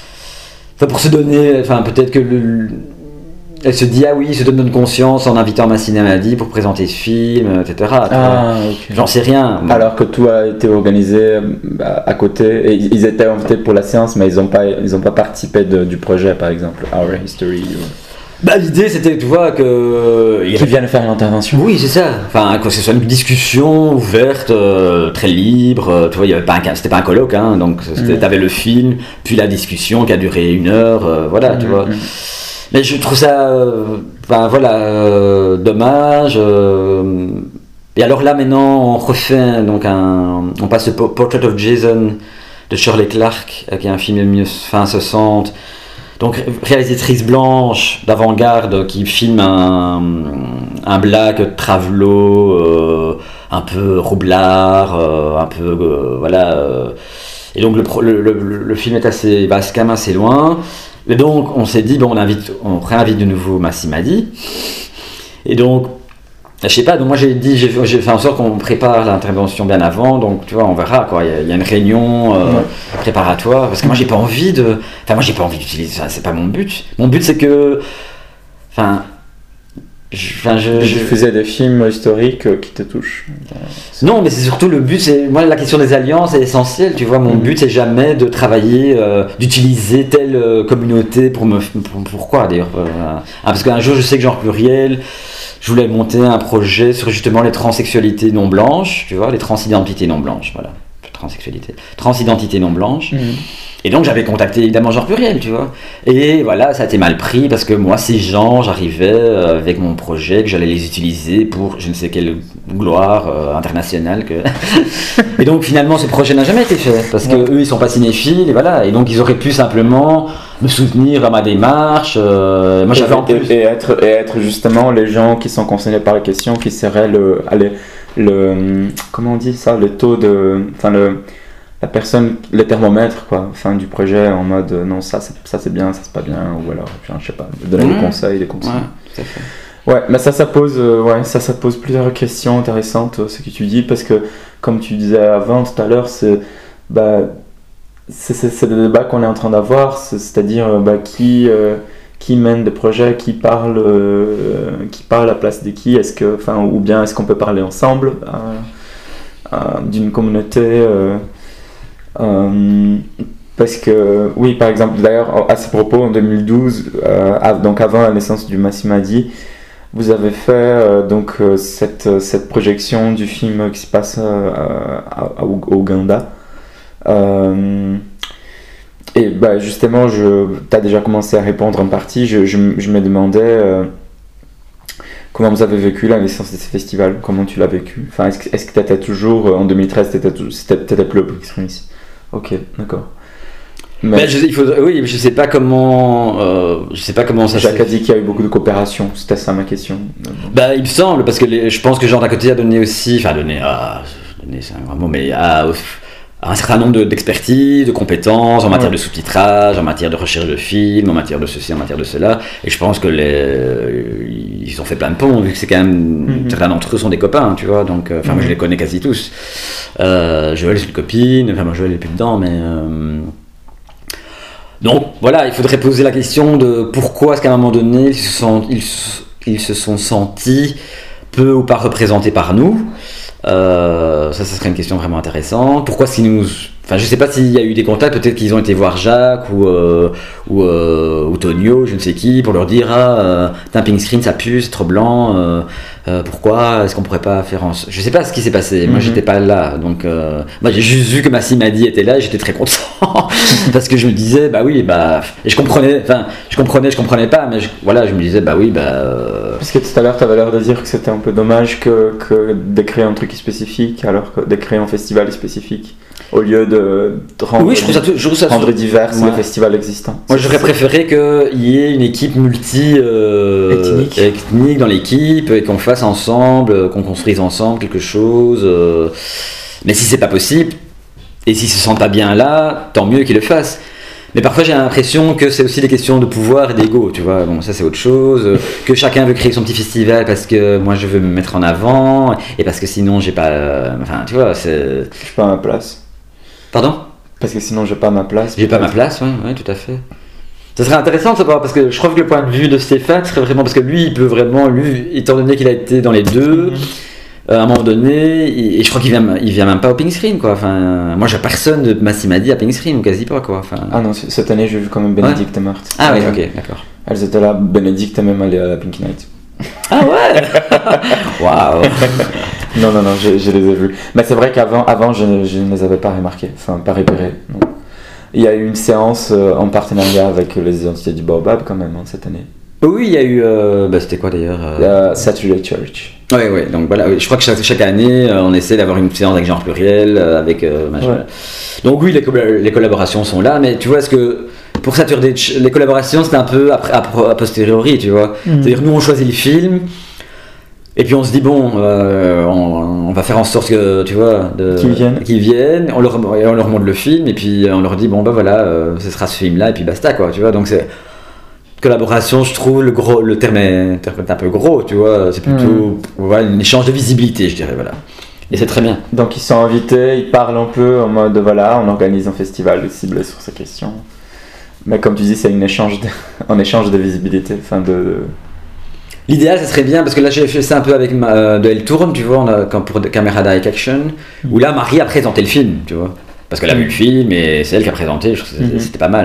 pour se donner, enfin peut-être que le, elle se dit, ah oui, se donne bonne conscience en invitant Massimadi pour présenter ce film, et cetera. Ah, okay. J'en sais rien. Alors que tout a été organisé à côté, et ils étaient invités pour la séance, mais ils n'ont pas, ils ont pas participé de, du projet, par exemple, Our History. Ou... Bah, l'idée, c'était, tu vois, que... Qu'ils viennent faire l'intervention. Oui, c'est ça. Enfin, que ce soit une discussion ouverte, euh, très libre. Tu vois, il y avait pas un, c'était pas un colloque, hein, donc mmh. t'avais le film, puis la discussion qui a duré une heure, euh, voilà, mmh. tu vois. Mmh. Mais je trouve ça, euh, enfin voilà, euh, dommage. Euh, et alors là maintenant, on refait donc un, on passe le Portrait of Jason de Shirley Clarke, qui est un film de fin soixante. Donc réalisatrice blanche d'avant-garde qui filme un, un black travelot, euh, un peu roublard, euh, un peu euh, voilà. Euh, et donc le, le, le, le film est assez, bah, c'est quand même assez loin. Et donc on s'est dit bon on invite, on réinvite de nouveau Massimadi. Et donc je sais pas, donc moi j'ai dit, j'ai, j'ai fait en sorte qu'on prépare l'intervention bien avant, donc tu vois on verra quoi. Il y a, il y a une réunion euh, ouais. préparatoire parce que moi j'ai pas envie de, enfin moi j'ai pas envie d'utiliser ça, c'est pas mon but. Mon but c'est que, enfin. Enfin, je, je faisais des films historiques euh, qui te touchent. Non, mais c'est surtout le but. C'est moi la question des alliances est essentielle. Tu vois, mon mmh. but c'est jamais de travailler, euh, d'utiliser telle euh, communauté pour me. Pour, pourquoi d'ailleurs euh, ah, parce qu'un jour je sais que genre pluriel, je voulais monter un projet sur justement les transsexualités non blanches. Tu vois, les transidentités non blanches. Voilà, transsexualité, transidentité non blanche. Mmh. Et donc j'avais contacté évidemment Genre Pluriel, tu vois. Et voilà, ça a été mal pris parce que moi, ces gens, j'arrivais euh, avec mon projet, que j'allais les utiliser pour je ne sais quelle gloire euh, internationale. Que... et donc finalement, ce projet n'a jamais été fait parce que eux, ils sont pas cinéphiles, et voilà. Et donc ils auraient pu simplement me soutenir à ma démarche. Euh, moi, j'avais et, en plus... et, être, et être justement les gens qui sont concernés par la question, qui seraient le, allez, le, comment on dit ça, le taux de, enfin le la personne, les thermomètres quoi, fin du projet en mode euh, non ça c'est, ça c'est bien, ça c'est pas bien, ou alors enfin, je sais pas, donner mmh. des conseils, des conseils. Ouais, tout à fait. Ouais, mais ça ça pose, euh, ouais ça ça pose plusieurs questions intéressantes euh, ce que tu dis, parce que comme tu disais avant tout à l'heure, c'est bah c'est, c'est, c'est des débats qu'on est en train d'avoir, c'est, c'est-à-dire euh, bah qui euh, qui mène des projets, qui parle euh, qui parle à la place de qui, est-ce que enfin ou bien est-ce qu'on peut parler ensemble euh, euh, d'une communauté euh, Euh, parce que, oui, par exemple, d'ailleurs, à ce propos, en deux mille douze, euh, donc avant la naissance du Massi Madi, vous avez fait euh, donc, euh, cette, cette projection du film qui se passe euh, à, à, au Ouganda. Euh, et bah, justement, tu as déjà commencé à répondre en partie. Je, je, je me demandais euh, comment vous avez vécu la naissance de ce festival, comment tu l'as vécu. Enfin, est-ce que, est-ce que tu étais toujours, en deux mille treize, tu étais plus au Pixel ici? Ok, d'accord. Mais ben, je, il faut, oui, je sais pas comment, euh, je sais pas comment ça. Jacques a dit qu'il y a eu beaucoup de coopération. C'était ça ma question. Bah, il me semble, parce que les, je pense que Genre d'à côté a donné aussi, enfin donné, ah, donné c'est un grand mot, mais à, à un certain nombre de, d'expertise, de compétences en matière ouais. de sous-titrage, en matière de recherche de films, en matière de ceci, en matière de cela. Et je pense que les, ils ont fait plein de ponts, vu que c'est quand même, mm-hmm. certains d'entre eux sont des copains, tu vois. Donc, enfin, mm-hmm. moi je les connais quasi tous. Euh, Joël c'est une copine, enfin moi Joël n'est plus dedans, mais euh... donc voilà, il faudrait poser la question de pourquoi est-ce qu'à un moment donné ils se sont, ils, ils se sont sentis peu ou pas représentés par nous. Euh, ça, ça serait une question vraiment intéressante. Pourquoi est-ce qu'ils nous... Enfin, je sais pas s'il y a eu des contacts, peut-être qu'ils ont été voir Jacques ou, euh, ou, euh, ou Tonio, je ne sais qui, pour leur dire ah, euh, t'as un pink screen, ça pue, c'est trop blanc, euh, euh, pourquoi est-ce qu'on pourrait pas faire en... Je sais pas ce qui s'est passé, moi mm-hmm. j'étais pas là, donc euh, moi j'ai juste vu que Massi Madi était là et j'étais très content parce que je me disais bah oui, bah, et je comprenais, enfin je comprenais, je comprenais pas, mais je, voilà, je me disais bah oui, bah. Euh... Parce que tout à l'heure tu avais l'air de dire que c'était un peu dommage que, que d'écrire un truc spécifique alors que d'écrire un festival spécifique. Au lieu de rendre, oui, je trouve ça, je trouve ça rendre divers ouais. les festivals existants. Moi, j'aurais préféré qu'il y ait une équipe multi euh, ethnique. ethnique dans l'équipe et qu'on fasse ensemble, qu'on construise ensemble quelque chose. Euh, mais si c'est pas possible et s'ils se sentent pas bien là, tant mieux qu'ils le fassent. Mais parfois j'ai l'impression que c'est aussi des questions de pouvoir et d'ego, tu vois. Bon, ça c'est autre chose. Que chacun veut créer son petit festival parce que moi je veux me mettre en avant et parce que sinon j'ai pas. Euh, enfin, tu vois, c'est. Je suis pas à ma place. Pardon ? Parce que sinon j'ai pas ma place. J'ai pas ma place, oui, ouais, tout à fait. Ça serait intéressant de savoir, parce que je trouve que le point de vue de Stéphane serait vraiment, parce que lui, il peut vraiment, lui, étant donné qu'il a été dans les deux, mm-hmm. euh, à un moment donné, et, et je crois qu'il vient, il vient même pas au Pink Screen, quoi. Enfin, moi, j'ai personne de Massi Madi à Pink Screen, ou quasi pas, quoi. Enfin... Ah non, cette année, j'ai vu quand même Bénédicte ouais. et Marthe. Ah oui, ok, d'accord. Elles étaient là, Bénédicte est même allée à la Pink Night. Ah ouais. Waouh. Non, non, non, je, je les ai vus. Mais c'est vrai qu'avant, avant, je, je ne les avais pas remarqués, enfin, pas repérés. Non. Il y a eu une séance euh, en partenariat avec les identités du Baobab, quand même, hein, cette année. Oui, il y a eu. Euh, bah, c'était quoi d'ailleurs euh... uh, Saturday Church. Oui, oui, donc voilà, oui, je crois que chaque, chaque année, euh, on essaie d'avoir une séance avec Genre Pluriel, euh, avec. Euh, ouais. Donc oui, les, co- les collaborations sont là, mais tu vois, est-ce que. Pour Saturday, les collaborations, c'était un peu après, a posteriori, tu vois. Mm. C'est-à-dire, nous, on choisit le film, et puis on se dit, bon, euh, on, on va faire en sorte que, tu vois, de, qu'ils viennent. Qu'ils viennent, on leur, on leur montre le film, et puis on leur dit, bon, ben voilà, euh, ce sera ce film-là, et puis basta, quoi, tu vois. Donc, c'est. Collaboration, je trouve, le, gros, le terme est, est un peu gros, tu vois. C'est plutôt mm. voilà, un échange de visibilité, je dirais, voilà. Et c'est très bien. Donc, ils sont invités, ils parlent un peu en mode, voilà, on organise un festival ciblé sur ces questions. Mais comme tu dis, c'est un échange de, un échange de visibilité. Enfin de... L'idéal, ça serait bien, parce que là, j'ai fait ça un peu avec ma, euh, de Elle Tourne, tu vois, on a, quand pour Camera Direct Action, mm. où là, Marie a présenté le film, tu vois. Parce qu'elle a vu le film et c'est elle qui a présenté, je trouve que c'était, mm-hmm. c'était pas mal.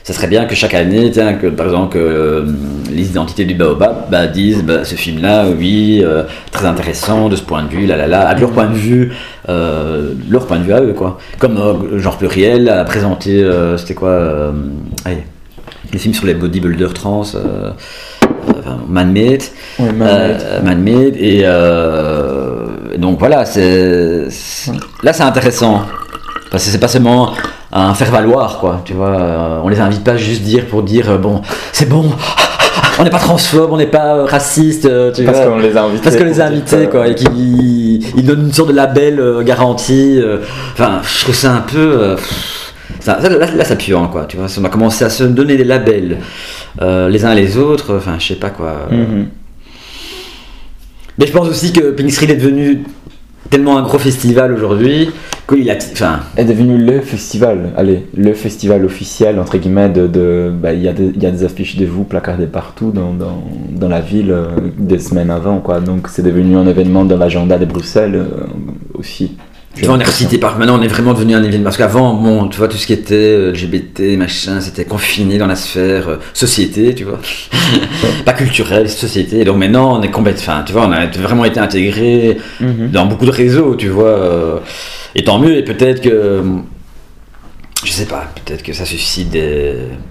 ça serait bien que chaque année, tiens, que par exemple, que, euh, les identités du Baobab bah, disent bah, ce film-là, oui, euh, très intéressant de ce point de vue, là, là, là, à leur point de vue, euh, leur point de vue à eux, quoi. Comme euh, genre Pluriel a présenté, euh, c'était quoi, euh, allez, les films sur les bodybuilders trans, euh, enfin, Man-Made, Oui, Man-Made. euh, Man-Made, et euh, donc voilà, c'est, c'est, là c'est intéressant. Parce que c'est pas seulement un faire-valoir, quoi, tu vois. Euh, on les invite pas juste dire pour dire, euh, bon, c'est bon, on n'est pas transphobe, on n'est pas euh, raciste, euh, tu Parce vois. qu'on les a invités. Parce qu'on les a pour dire invités, que- quoi, et qu'ils ils donnent une sorte de label euh, garanti. euh. Enfin, je trouve ça un peu... euh, ça, ça, là, là, ça pue, hein, quoi, tu vois. On a commencé à se donner des labels euh, les uns les autres, enfin, je sais pas, quoi. Mhm. Mais je pense aussi que Pink Street est devenu tellement un gros festival aujourd'hui qu'il a... Enfin, Est devenu le festival, allez, le festival officiel, entre guillemets, de... de bah, il y a des, il y a des affiches de vous placardées partout dans, dans, dans la ville euh, des semaines avant, quoi. Donc c'est devenu un événement dans l'agenda de Bruxelles euh, aussi. tu vois, on est recité par... Maintenant, on est vraiment devenu un événement. Parce qu'avant, bon, tu vois, tout ce qui était euh, L G B T, machin, c'était confiné dans la sphère euh, société, tu vois. Pas culturelle, société. Et donc maintenant, on est complètement... Enfin, tu vois, on a vraiment été intégré Mhm. dans beaucoup de réseaux, tu vois. euh, Et tant mieux, et peut-être que... Je sais pas, peut-être que ça suscite des...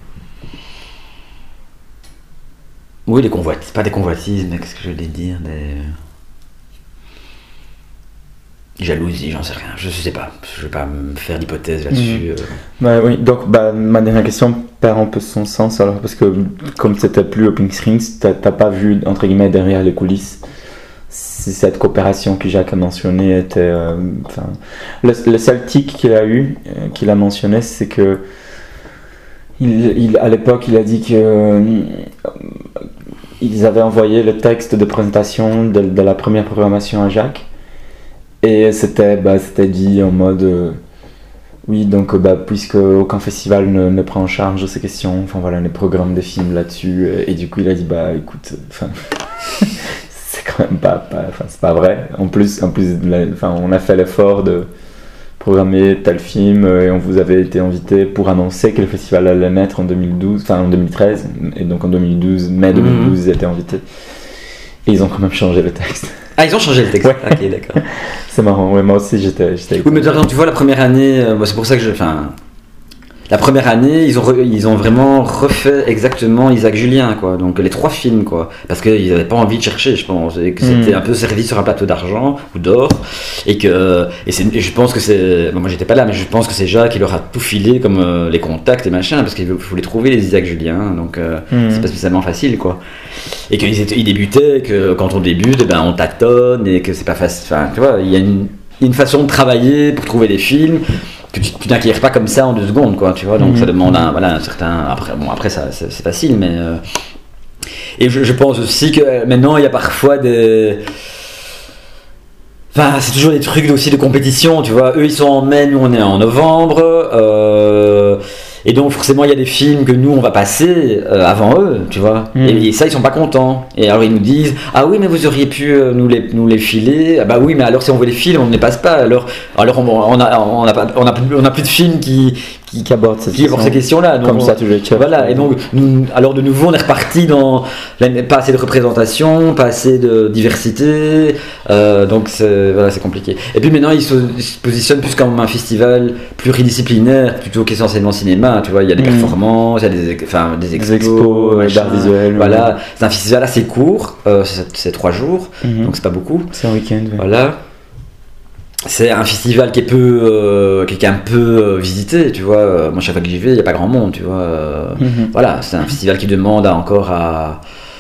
Oui, des convoitises. Pas des convoitises, mais qu'est-ce que je voulais dire, des... Jalousie, j'en sais rien, je sais pas, je vais pas me faire d'hypothèse là-dessus. euh. Bah oui, donc bah, ma dernière question perd un peu son sens alors, parce que comme c'était plus au Pink Strings, t'as t'as pas vu, entre guillemets, derrière les coulisses, si cette coopération que Jacques a mentionnée était... euh, enfin, le, le seul tic qu'il a eu, euh, qu'il a mentionné, c'est que il, il- à l'époque, il a dit que euh, ils avaient envoyé le texte de présentation de, de la première programmation à Jacques, et c'était bah, c'était dit en mode... euh, oui, donc bah, puisque aucun festival ne, ne prend en charge ces questions, enfin voilà, les programmes des films là-dessus, et, et du coup il a dit bah écoute, enfin c'est quand même pas, pas, enfin c'est pas vrai. En plus, en plus, la- enfin on a fait l'effort de programmer tel film euh, et on vous avait été invité pour annoncer que le festival allait naître en deux mille douze, enfin en deux mille treize, et donc en deux mille douze, mai deux mille douze, ils étaient invités. Et ils ont quand même changé le texte. Ah, ils ont changé le texte. Ouais. Ok, d'accord. C'est marrant, ouais, moi aussi j'étais. j'étais Oui, mais par exemple, tu vois, la première année, euh, moi, c'est pour ça que je. Enfin, la première année, ils ont, re- ils ont vraiment refait exactement Isaac Julien, quoi. Donc les trois films, quoi. Parce qu'ils n'avaient pas envie de chercher, je pense. Et que c'était Mm. un peu servi sur un plateau d'argent ou d'or. Et que. Et, c'est- et je pense que c'est. Bon, moi, j'étais pas là, mais je pense que c'est Jacques qui leur a tout filé, comme euh, les contacts et machin, parce qu'il faut les trouver, les Isaac Julien. Donc euh, Mm. c'est pas spécialement facile, quoi. Et qu'ils étaient- ils débutaient, que quand on débute, eh ben, on tâtonne et que c'est pas facile. Enfin, tu vois, il y a une, une façon de travailler pour trouver des films que tu, tu n'acquiers pas comme ça en deux secondes, quoi, tu vois. Donc Mhm. ça demande un, voilà, un certain. Après, bon, après ça, c'est, c'est facile, mais. euh, Et je, je pense aussi que maintenant, il y a parfois des. Enfin, c'est toujours des trucs aussi de compétition, tu vois. Eux, ils sont en mai, nous, on est en novembre. euh, Et donc, forcément, il y a des films que nous, on va passer euh, avant eux, tu vois. Mm. Et, et ça, ils sont pas contents. Et alors, ils nous disent ah oui, mais vous auriez pu euh, nous, les, nous les filer. Ah bah oui, mais alors, si on veut les filer, on ne les passe pas. Alors, alors on, on, a, on, a, pas- on, a, plus- on a plus de films qui, qui, Qui aborde cette qui abordent ces questions-là. Donc, Comme on- ça, tu le check. voilà, et donc, nous, alors de nouveau, on est reparti dans la- pas assez de représentation, pas assez de diversité, euh, donc c'est, voilà, c'est compliqué. Et puis maintenant, ils se, ils se positionnent plus comme un festival pluridisciplinaire plutôt qu'essentiellement cinéma, tu vois, il y a des Mm. performances, il y a des, enfin, des expos, Des expos, machin. d'art visuel. Voilà, c'est un festival assez court, euh, c'est, c'est trois jours, Mhm. donc c'est pas beaucoup. C'est un week-end. ouais. Voilà. C'est un festival qui est peu, euh, qui est un peu euh, visité, tu vois. Euh, Moi, chaque fois que j'y vais, il n'y a pas grand monde, tu vois. Euh, Mhm. Voilà, c'est un festival qui demande à- encore à,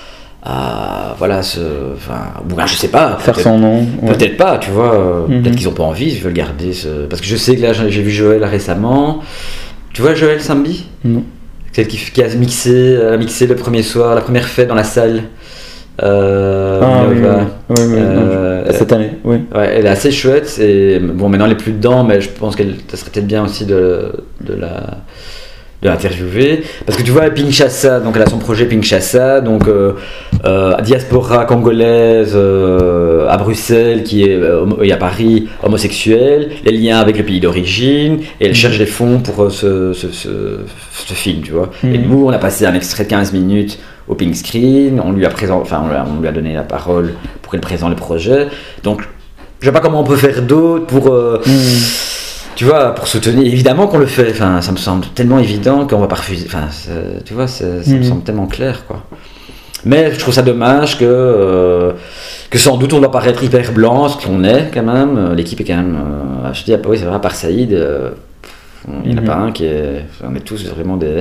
à voilà, ce, enfin, ou bien, je sais pas. Faire peut-être- son nom. ouais. Peut-être pas, tu vois. euh, Mhm. Peut-être qu'ils ont pas envie, ils veulent garder ce. Parce que je sais que là, j'ai j'ai vu Joël récemment. Tu vois Joël Sambi, Non. celle qui, qui a mixé, a mixé le premier soir, la première fête dans la salle. Euh, Ah oui, oui, Nova. oui, oui, oui, Euh, non. Cette année, oui. Ouais, elle est assez chouette. Et bon, maintenant elle est plus dedans, mais je pense qu'elle ça serait peut-être bien aussi de, de la de l'interviewer. Parce que tu vois, Pinchassa, donc elle a son projet Pinchassa, donc euh, euh, diaspora congolaise euh, à Bruxelles, qui est euh, et à Paris, homosexuelle, les liens avec le pays d'origine, et elle mmh. cherche des fonds pour euh, ce, ce, ce, ce film, tu vois. Mmh. Et nous, on a passé un extrait de quinze minutes au pink screen, on lui a présent, enfin on lui a, on lui a donné la parole pour qu'elle présente le projet. Donc, je sais pas comment on peut faire d'autre pour... Euh, mmh. Tu vois, pour soutenir, évidemment qu'on le fait, enfin, ça me semble tellement évident qu'on va pas refuser, enfin, tu vois, ça mmh. me semble tellement clair, quoi. Mais je trouve ça dommage que, euh, que sans doute on doit paraître hyper blanc, ce qu'on est quand même, l'équipe est quand même, euh, je dis, ah, oui, c'est vrai, à part Saïd, euh, il n'y en a mmh. pas un qui est, on est tous vraiment des...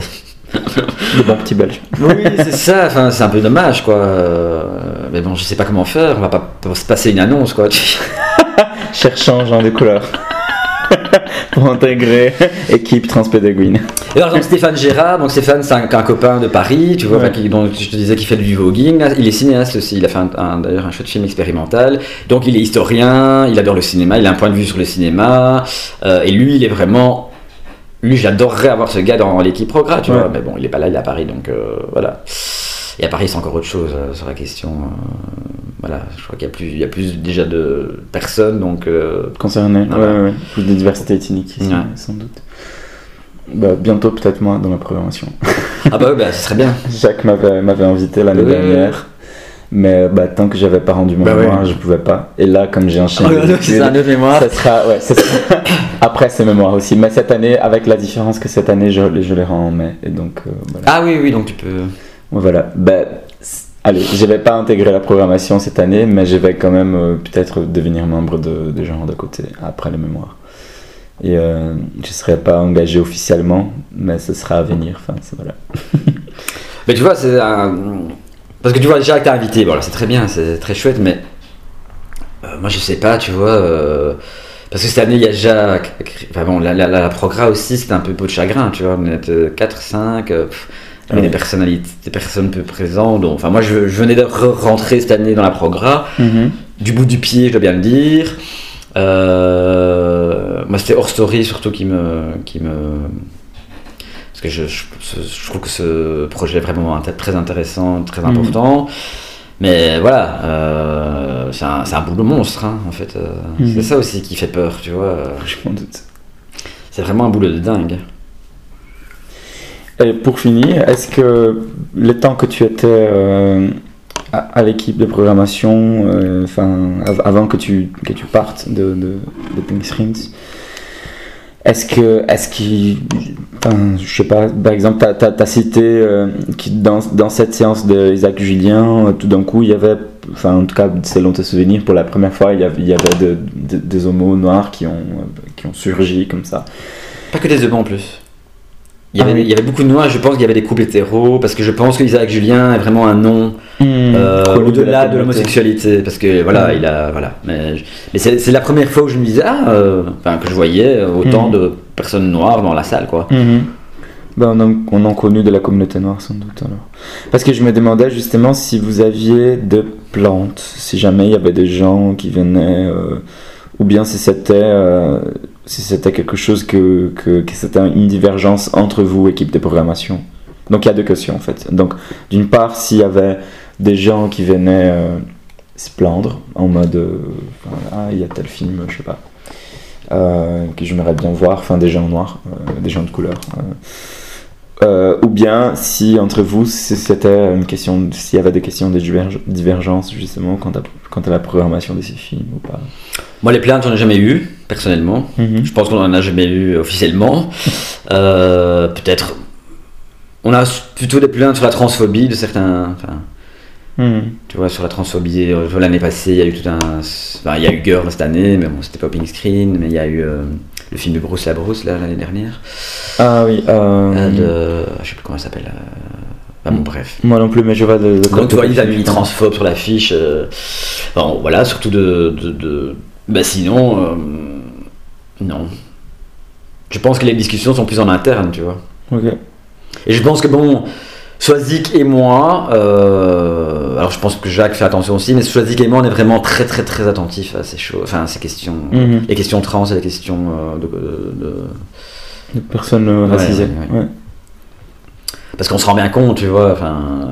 des bons petits Belges. Oui, c'est ça, enfin, c'est un peu dommage, quoi. Mais bon, je sais pas comment faire, on va pas se passer une annonce, quoi. Cherchant genre de couleur. Pour intégrer équipe Transpédaguine. Et par exemple Stéphane Gérard, donc Stéphane c'est un, un copain de Paris, tu vois, ouais. qui, dont je te disais qu'il fait du voguing, il est cinéaste aussi, il a fait un, un, d'ailleurs un chouette film expérimental, donc il est historien, il adore le cinéma, il a un point de vue sur le cinéma, euh, et lui il est vraiment, lui j'adorerais avoir ce gars dans l'équipe Progrès, tu ouais. vois, mais bon il est pas là, il est à Paris, donc euh, voilà. Et à Paris c'est encore autre chose euh, sur la question... Euh, Voilà, je crois qu'il y a plus, il y a plus déjà de personnes, donc... Euh, concernées, voilà. ouais, ouais, plus de diversité ethnique ici, ouais. sans doute. Bah, bientôt peut-être moi dans la programmation. Ah bah oui, bah, ce serait bien. Jacques m'avait, m'avait invité l'année oui, dernière, mais bah, tant que j'avais pas rendu mon bah, mémoire, oui. je pouvais pas. Et là, comme j'ai enchaîné... Oh, là, c'est un de mémoire. Ça sera, ouais, ça sera après ces mémoires aussi. Mais cette année, avec la différence que cette année, je, je les rends en mai. Et donc, euh, voilà. Ah oui, oui, donc tu peux... Ouais, voilà, bah... Allez, je vais pas intégrer la programmation cette année, mais je vais quand même euh, peut-être devenir membre de, de genre de côté après les mémoires. Et euh, je serai pas engagé officiellement, mais ce sera à venir. Enfin, c'est voilà. Mais tu vois, c'est un... parce que tu vois déjà que t'as invité. Bon, alors c'est très bien, c'est très chouette, mais euh, moi je sais pas, tu vois. Euh... Parce que cette année, il y a déjà. Enfin bon, la, la, la, la Progra aussi, c'était un peu peau de chagrin, tu vois. On est quatre, cinq. Euh, Il y a des personnalités, des personnes peu présentes. Donc, enfin, moi, je, je venais de rentrer cette année dans la Progra, mm-hmm. du bout du pied, je dois bien le dire. Euh, moi, c'était Hors Story surtout qui me, qui me, parce que je, je, je trouve que ce projet est vraiment très intéressant, très important. Mm-hmm. Mais voilà, euh, c'est un, c'est un boulot monstre, hein, en fait. Euh, mm-hmm. C'est ça aussi qui fait peur, tu vois. Je m'en doute. C'est vraiment un boulot de dingue. Et pour finir, est-ce que le temps que tu étais euh, à, à l'équipe de programmation, euh, av- avant que tu, que tu partes de, de, de Pink Screens, est-ce que, est-ce qu'il, je sais pas, par exemple, tu as cité euh, que dans, dans cette séance d'Isaac Julien, tout d'un coup, il y avait, enfin, en tout cas, selon tes souvenirs, pour la première fois, il y avait, il y avait de, de, des homos noirs qui ont, qui ont surgi comme ça. Pas que des homos en plus. Il y, avait, ah oui. il y avait beaucoup de noirs, je pense qu'il y avait des couples hétéros, parce que je pense qu'Isaac Julien est vraiment un nom mmh, euh, au-delà de, de l'homosexualité, parce que voilà, mmh. il a, voilà. Mais, mais c'est, c'est la première fois où je me disais, ah, euh, enfin, que je voyais autant mmh. de personnes noires dans la salle, quoi. Mmh. Ben, on, a, on a connu de la communauté noire, sans doute, alors. Parce que je me demandais justement si vous aviez de plantes, si jamais il y avait des gens qui venaient, euh, ou bien si c'était... Euh, si c'était quelque chose que, que, que c'était une divergence entre vous, équipe de programmation. Donc il y a deux questions en fait. Donc d'une part, s'il y avait des gens qui venaient euh, se plaindre en mode euh, ah, il y a tel film, je sais pas, euh, que j'aimerais bien voir, enfin des gens noirs, euh, des gens de couleur. Euh, euh, ou bien si entre vous, si c'était une question, s'il y avait des questions de divergence justement quant à, quant à la programmation de ces films ou pas. Moi, les plaintes, j'en ai jamais eu, personnellement. Mm-hmm. Je pense qu'on en a jamais eu officiellement. euh, peut-être. On a plutôt des plaintes sur la transphobie de certains. Enfin, mm-hmm. Tu vois, sur la transphobie, l'année passée, il y a eu tout un. Enfin, il y a eu Girl cette année, mais bon, c'était pas Pink Screen, mais il y a eu euh, le film de Bruce Labrousse, là, l'année dernière. Ah oui. Euh... Euh, de... Je sais plus comment elle s'appelle. Euh... Enfin, bon, bref. Moi non plus, mais je vois de. de Donc, tu vois, il a mis transphobe sur l'affiche. Euh... Bon, voilà, surtout de. de, de... Bah sinon, euh, non. Je pense que les discussions sont plus en interne, tu vois. Ok. Et je pense que bon, Swazik et moi, euh, alors je pense que Jacques fait attention aussi, mais Swazik et moi, on est vraiment très très très attentifs à ces choses, enfin à ces questions, mm-hmm. les questions trans et les questions euh, de, de, de personnes euh, racisées. Ouais, ouais, ouais. parce qu'on se rend bien compte, tu vois, enfin, euh,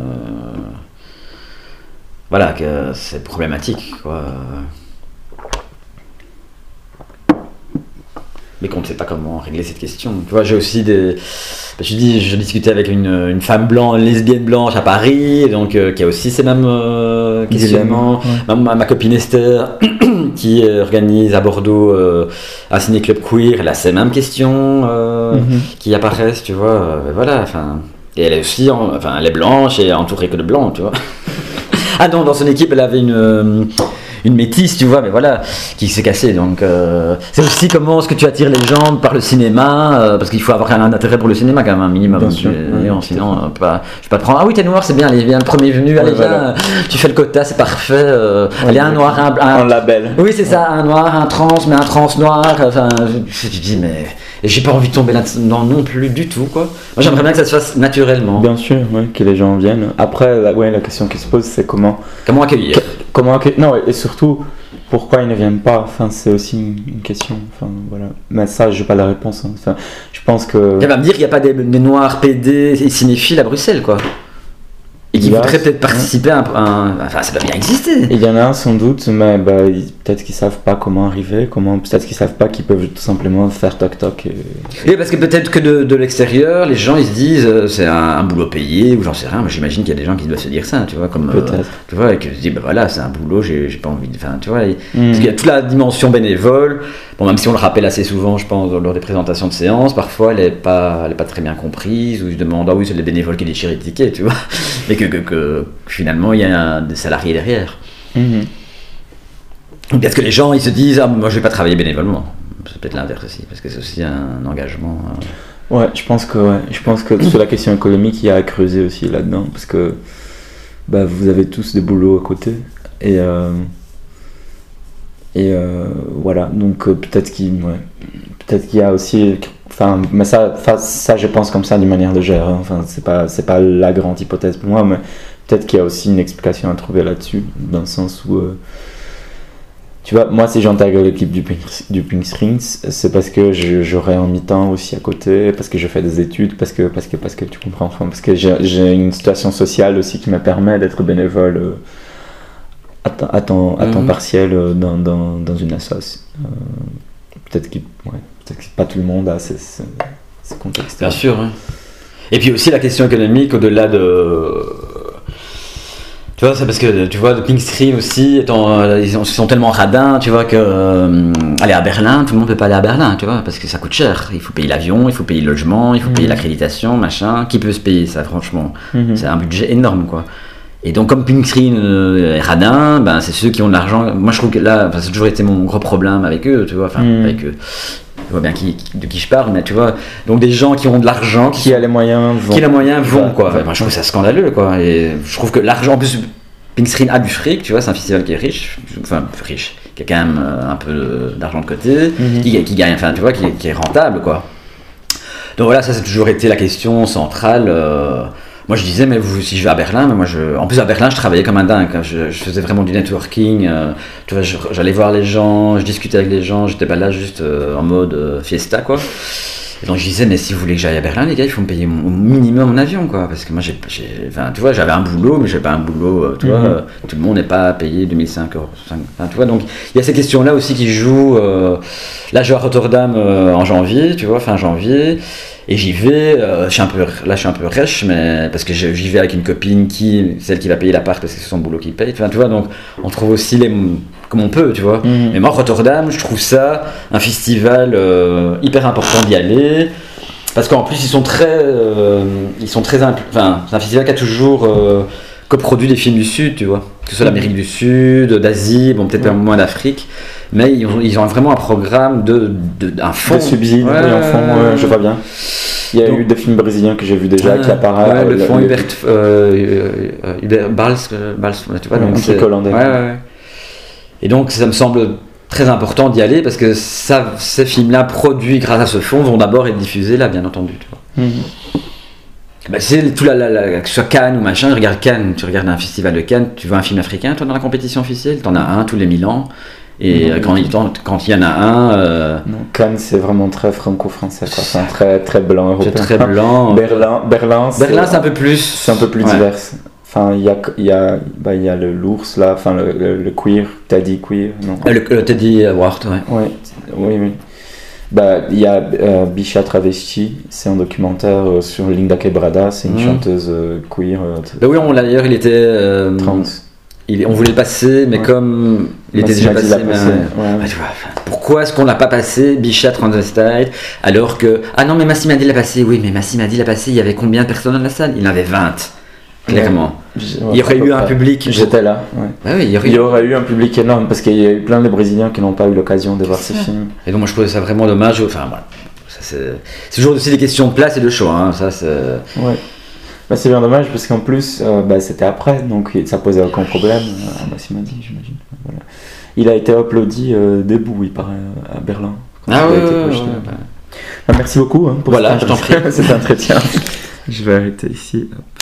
voilà, que c'est problématique, quoi. Mais qu'on ne sait pas comment régler cette question. Tu vois, j'ai aussi des... Je dis, je discutais avec une, une femme blanche, une lesbienne blanche à Paris, donc euh, qui a aussi ces mêmes euh, questionnements. Ouais. Ma, ma copine Esther, qui organise à Bordeaux euh, un ciné-club queer, elle a ces mêmes questions euh, mm-hmm. qui apparaissent, tu vois. Euh, voilà, enfin... Et elle est aussi, en, enfin, elle est blanche et entourée que de blancs, tu vois. Ah non, dans son équipe, elle avait une... Euh, une métisse, tu vois, mais voilà, qui s'est cassée. Donc, euh, c'est aussi comment est-ce que tu attires les gens par le cinéma, euh, parce qu'il faut avoir un intérêt pour le cinéma quand même, un minimum. Bien sûr, et, ouais, sinon, euh, pas, je vais pas te prendre. Ah oui, t'es noir, c'est bien, allez, viens, le premier venu, allez, ouais, viens, voilà. Tu fais le quota, c'est parfait. Euh, ouais, allez, un noir, un, un, un label. Oui, c'est ouais. ça, un noir, un trans, mais un trans noir. Enfin, je, je dis, mais. Et j'ai pas envie de tomber là-dedans non plus du tout, quoi. Moi, j'aimerais bien que ça se fasse naturellement. Bien sûr, ouais, que les gens viennent. Après, la, ouais, la question qui se pose, c'est comment. Comment accueillir que, Comment accueillir. Non, et surtout. Pourquoi ils ne viennent pas? Enfin, c'est aussi une question. Enfin, voilà. Mais ça, j'ai pas la réponse. Hein. Enfin, je pense que. Elle va me dire qu'il n'y a pas des, des noirs P D et cinéphiles à Bruxelles, quoi. Et qui voudraient peut-être participer à un, un. Enfin, ça doit bien exister. Il y en a sans doute, mais bah, ils, peut-être qu'ils savent pas comment arriver, comment, peut-être qu'ils savent pas qu'ils peuvent tout simplement faire toc-toc. Et... Oui, parce que peut-être que de, de l'extérieur, les gens ils se disent euh, c'est un, un boulot payé ou j'en sais rien. Moi, j'imagine qu'il y a des gens qui doivent se dire ça, tu vois, comme. Peut-être. Euh, tu vois, et que se disent bah voilà, c'est un boulot, j'ai, j'ai pas envie de. Enfin, tu vois, et, mmh. parce qu'il y a toute la dimension bénévole. Bon, même si on le rappelle assez souvent, je pense, lors des présentations de séances, parfois elle est pas, elle est pas très bien comprise, ou ils se demandent ah oui, c'est les bénévoles qui déchirent les tickets, tu vois, mais que, que, que finalement il y a un, des salariés derrière. Mmh. Parce que les gens ils se disent ah moi je vais pas travailler bénévolement. C'est peut-être l'inverse aussi, parce que c'est aussi un engagement. Euh... Ouais, je pense que ouais, je pense que sur la question économique il y a à creuser aussi là-dedans, parce que bah vous avez tous des boulots à côté et euh... et euh, voilà donc euh, peut-être qu'il ouais, peut-être qu'il y a aussi enfin mais ça ça je pense comme ça d'une manière de gérer. Enfin c'est pas c'est pas la grande hypothèse pour moi, mais peut-être qu'il y a aussi une explication à trouver là-dessus, dans le sens où euh, tu vois, moi si j'intègre l'équipe du Pink, du Pink Strings, c'est parce que je, j'aurai un mi-temps aussi à côté, parce que je fais des études, parce que, parce que, parce que tu comprends, enfin, parce que j'ai, j'ai une situation sociale aussi qui me permet d'être bénévole euh, à, temps, à, temps, à temps mmh. partiel euh, dans, dans, dans une assoce. Euh, peut-être, qu'il, ouais, peut-être que pas tout le monde a ces, ces, ces contextes. Bien sûr. Hein. Et puis aussi la question économique au-delà de... Tu vois, c'est parce que tu vois, le Pink Stream aussi, étant, ils sont tellement radins, tu vois, que euh, aller à Berlin, tout le monde peut pas aller à Berlin, tu vois, parce que ça coûte cher. Il faut payer l'avion, il faut payer le logement, il faut mmh. payer l'accréditation, machin. Qui peut se payer ça, franchement mmh. C'est un budget énorme, quoi. Et donc, comme Pink Stream euh, est radin, ben, c'est ceux qui ont de l'argent. Moi, je trouve que là, enfin, ça a toujours été mon gros problème avec eux, tu vois, enfin, mmh. avec eux. Tu vois bien qui, qui, de qui je parle, mais tu vois, donc des gens qui ont de l'argent, qui, qui a les moyens vont, qui a les moyens vont, quoi. Enfin, moi, je trouve ça scandaleux, quoi. Et je trouve que l'argent, en plus, Pink Stream a du fric, tu vois, c'est un festival qui est riche, enfin riche, qui a quand même un peu d'argent de côté, mm-hmm. qui, qui gagne, enfin, tu vois, qui, qui est rentable, quoi. Donc voilà, ça, ça a toujours été la question centrale. Euh, moi, je disais, mais vous, si je vais à Berlin, mais moi, je, en plus à Berlin, je travaillais comme un dingue. Je, je faisais vraiment du networking. Euh, tu vois, je, j'allais voir les gens, je discutais avec les gens. J'étais pas là juste euh, en mode euh, fiesta, quoi. Et donc je disais, mais si vous voulez que j'aille à Berlin, les gars, il faut me payer mon, au minimum mon avion, quoi. Parce que moi, j'ai, j'ai, enfin, tu vois, j'avais un boulot, mais j'avais pas un boulot, euh, tu mm-hmm. vois. Euh, tout le monde n'est pas payé deux mille cinq euros. Enfin, tu vois, donc il y a ces questions-là aussi qui jouent. Euh, là, je vais à Rotterdam euh, en janvier, tu vois, fin janvier. Et j'y vais, euh, je suis un peu, là je suis un peu rêche, mais parce que j'y vais avec une copine qui, celle qui va payer l'appart parce que c'est son boulot qui paye. Enfin, tu vois, donc on trouve aussi les, comme on peut, tu vois. Mm-hmm. Mais moi, Rotterdam, je trouve ça un festival euh, hyper important d'y aller, parce qu'en plus ils sont très, euh, ils sont très, impl- enfin, c'est un festival qui a toujours euh, coproduit des films du Sud, tu vois, que ce soit l'Amérique du Sud, d'Asie, bon peut-être mm-hmm. moins d'Afrique. Mais ils ont, ils ont vraiment un programme de, de un fond. De subsides, ouais, oui, en fond, ouais, je vois bien. Il y a donc, eu des films brésiliens que j'ai vus déjà euh, qui apparaissent. Ouais, le fond Hubert, euh, euh, Hubert Bals, Bals, tu vois. Donc un truc hollandais. Ouais, ouais. Et donc ça me semble très important d'y aller parce que ça, ces films-là produits grâce à ce fonds vont d'abord être diffusés là, bien entendu. Tu vois. Mm-hmm. Bah, c'est tout la, la, la, que ce soit Cannes ou machin, regarde Cannes, tu regardes un festival de Cannes, tu vois un film africain, toi dans la compétition officielle, t'en as un tous les mille ans. Et Non, quand, du il, quand il y en a un, euh, Non, Cannes, c'est vraiment très franco-français, quoi. C'est un très, très blanc européen. c'est très blanc. Berlin, Berlin, c'est, Berlin, c'est un peu plus. c'est un peu plus ouais. divers. Enfin, il y a, il y a, bah, il y a le, l'ours, là, enfin, le, le, le queer, t'as dit queer, non? Euh, Le, le Teddy Ward, ouais. Ouais, oui, oui. Bah, il y a euh, Bichat Travesti, c'est un documentaire euh, sur Linda Quebrada, c'est une Mhm. chanteuse euh, queer euh, Bah oui, on, d'ailleurs, il était. euh, trans. il, on voulait le passer, mais Ouais. comme il était déjà Massima dit passé. l'a mais, passé, ouais. ouais. Bah, tu vois, enfin, pourquoi est-ce qu'on l'a pas passé, Bichat Transvestite, alors que. Ah non, mais Massimadi l'a passé, oui, mais Massimadi l'a passé, il y avait combien de personnes dans la salle? Il en avait vingt, clairement. Ouais, Il y aurait à peu eu un près. public. J'étais là, ouais. Bah oui, il y aurait Il y eu. aurait eu un public énorme parce qu'il y a eu plein de Brésiliens qui n'ont pas eu l'occasion de voir ces films. Et donc, moi, je trouvais ça vraiment dommage. Enfin, voilà. Ça, c'est... c'est toujours aussi des questions de place et de choix. Hein. Ça, c'est... Ouais. Bah, c'est bien dommage parce qu'en plus, euh, bah, c'était après, donc ça posait aucun problème. Ah, bah, s'il m'a dit, j'imagine. Voilà. Il a été applaudi euh, debout, il paraît, à Berlin. quand Ah il a ouais, été ouais, projeté. ouais, ouais. Ah, merci beaucoup hein, pour Voilà, cet je t'en entretien. cet entretien. Je vais arrêter ici. Hop.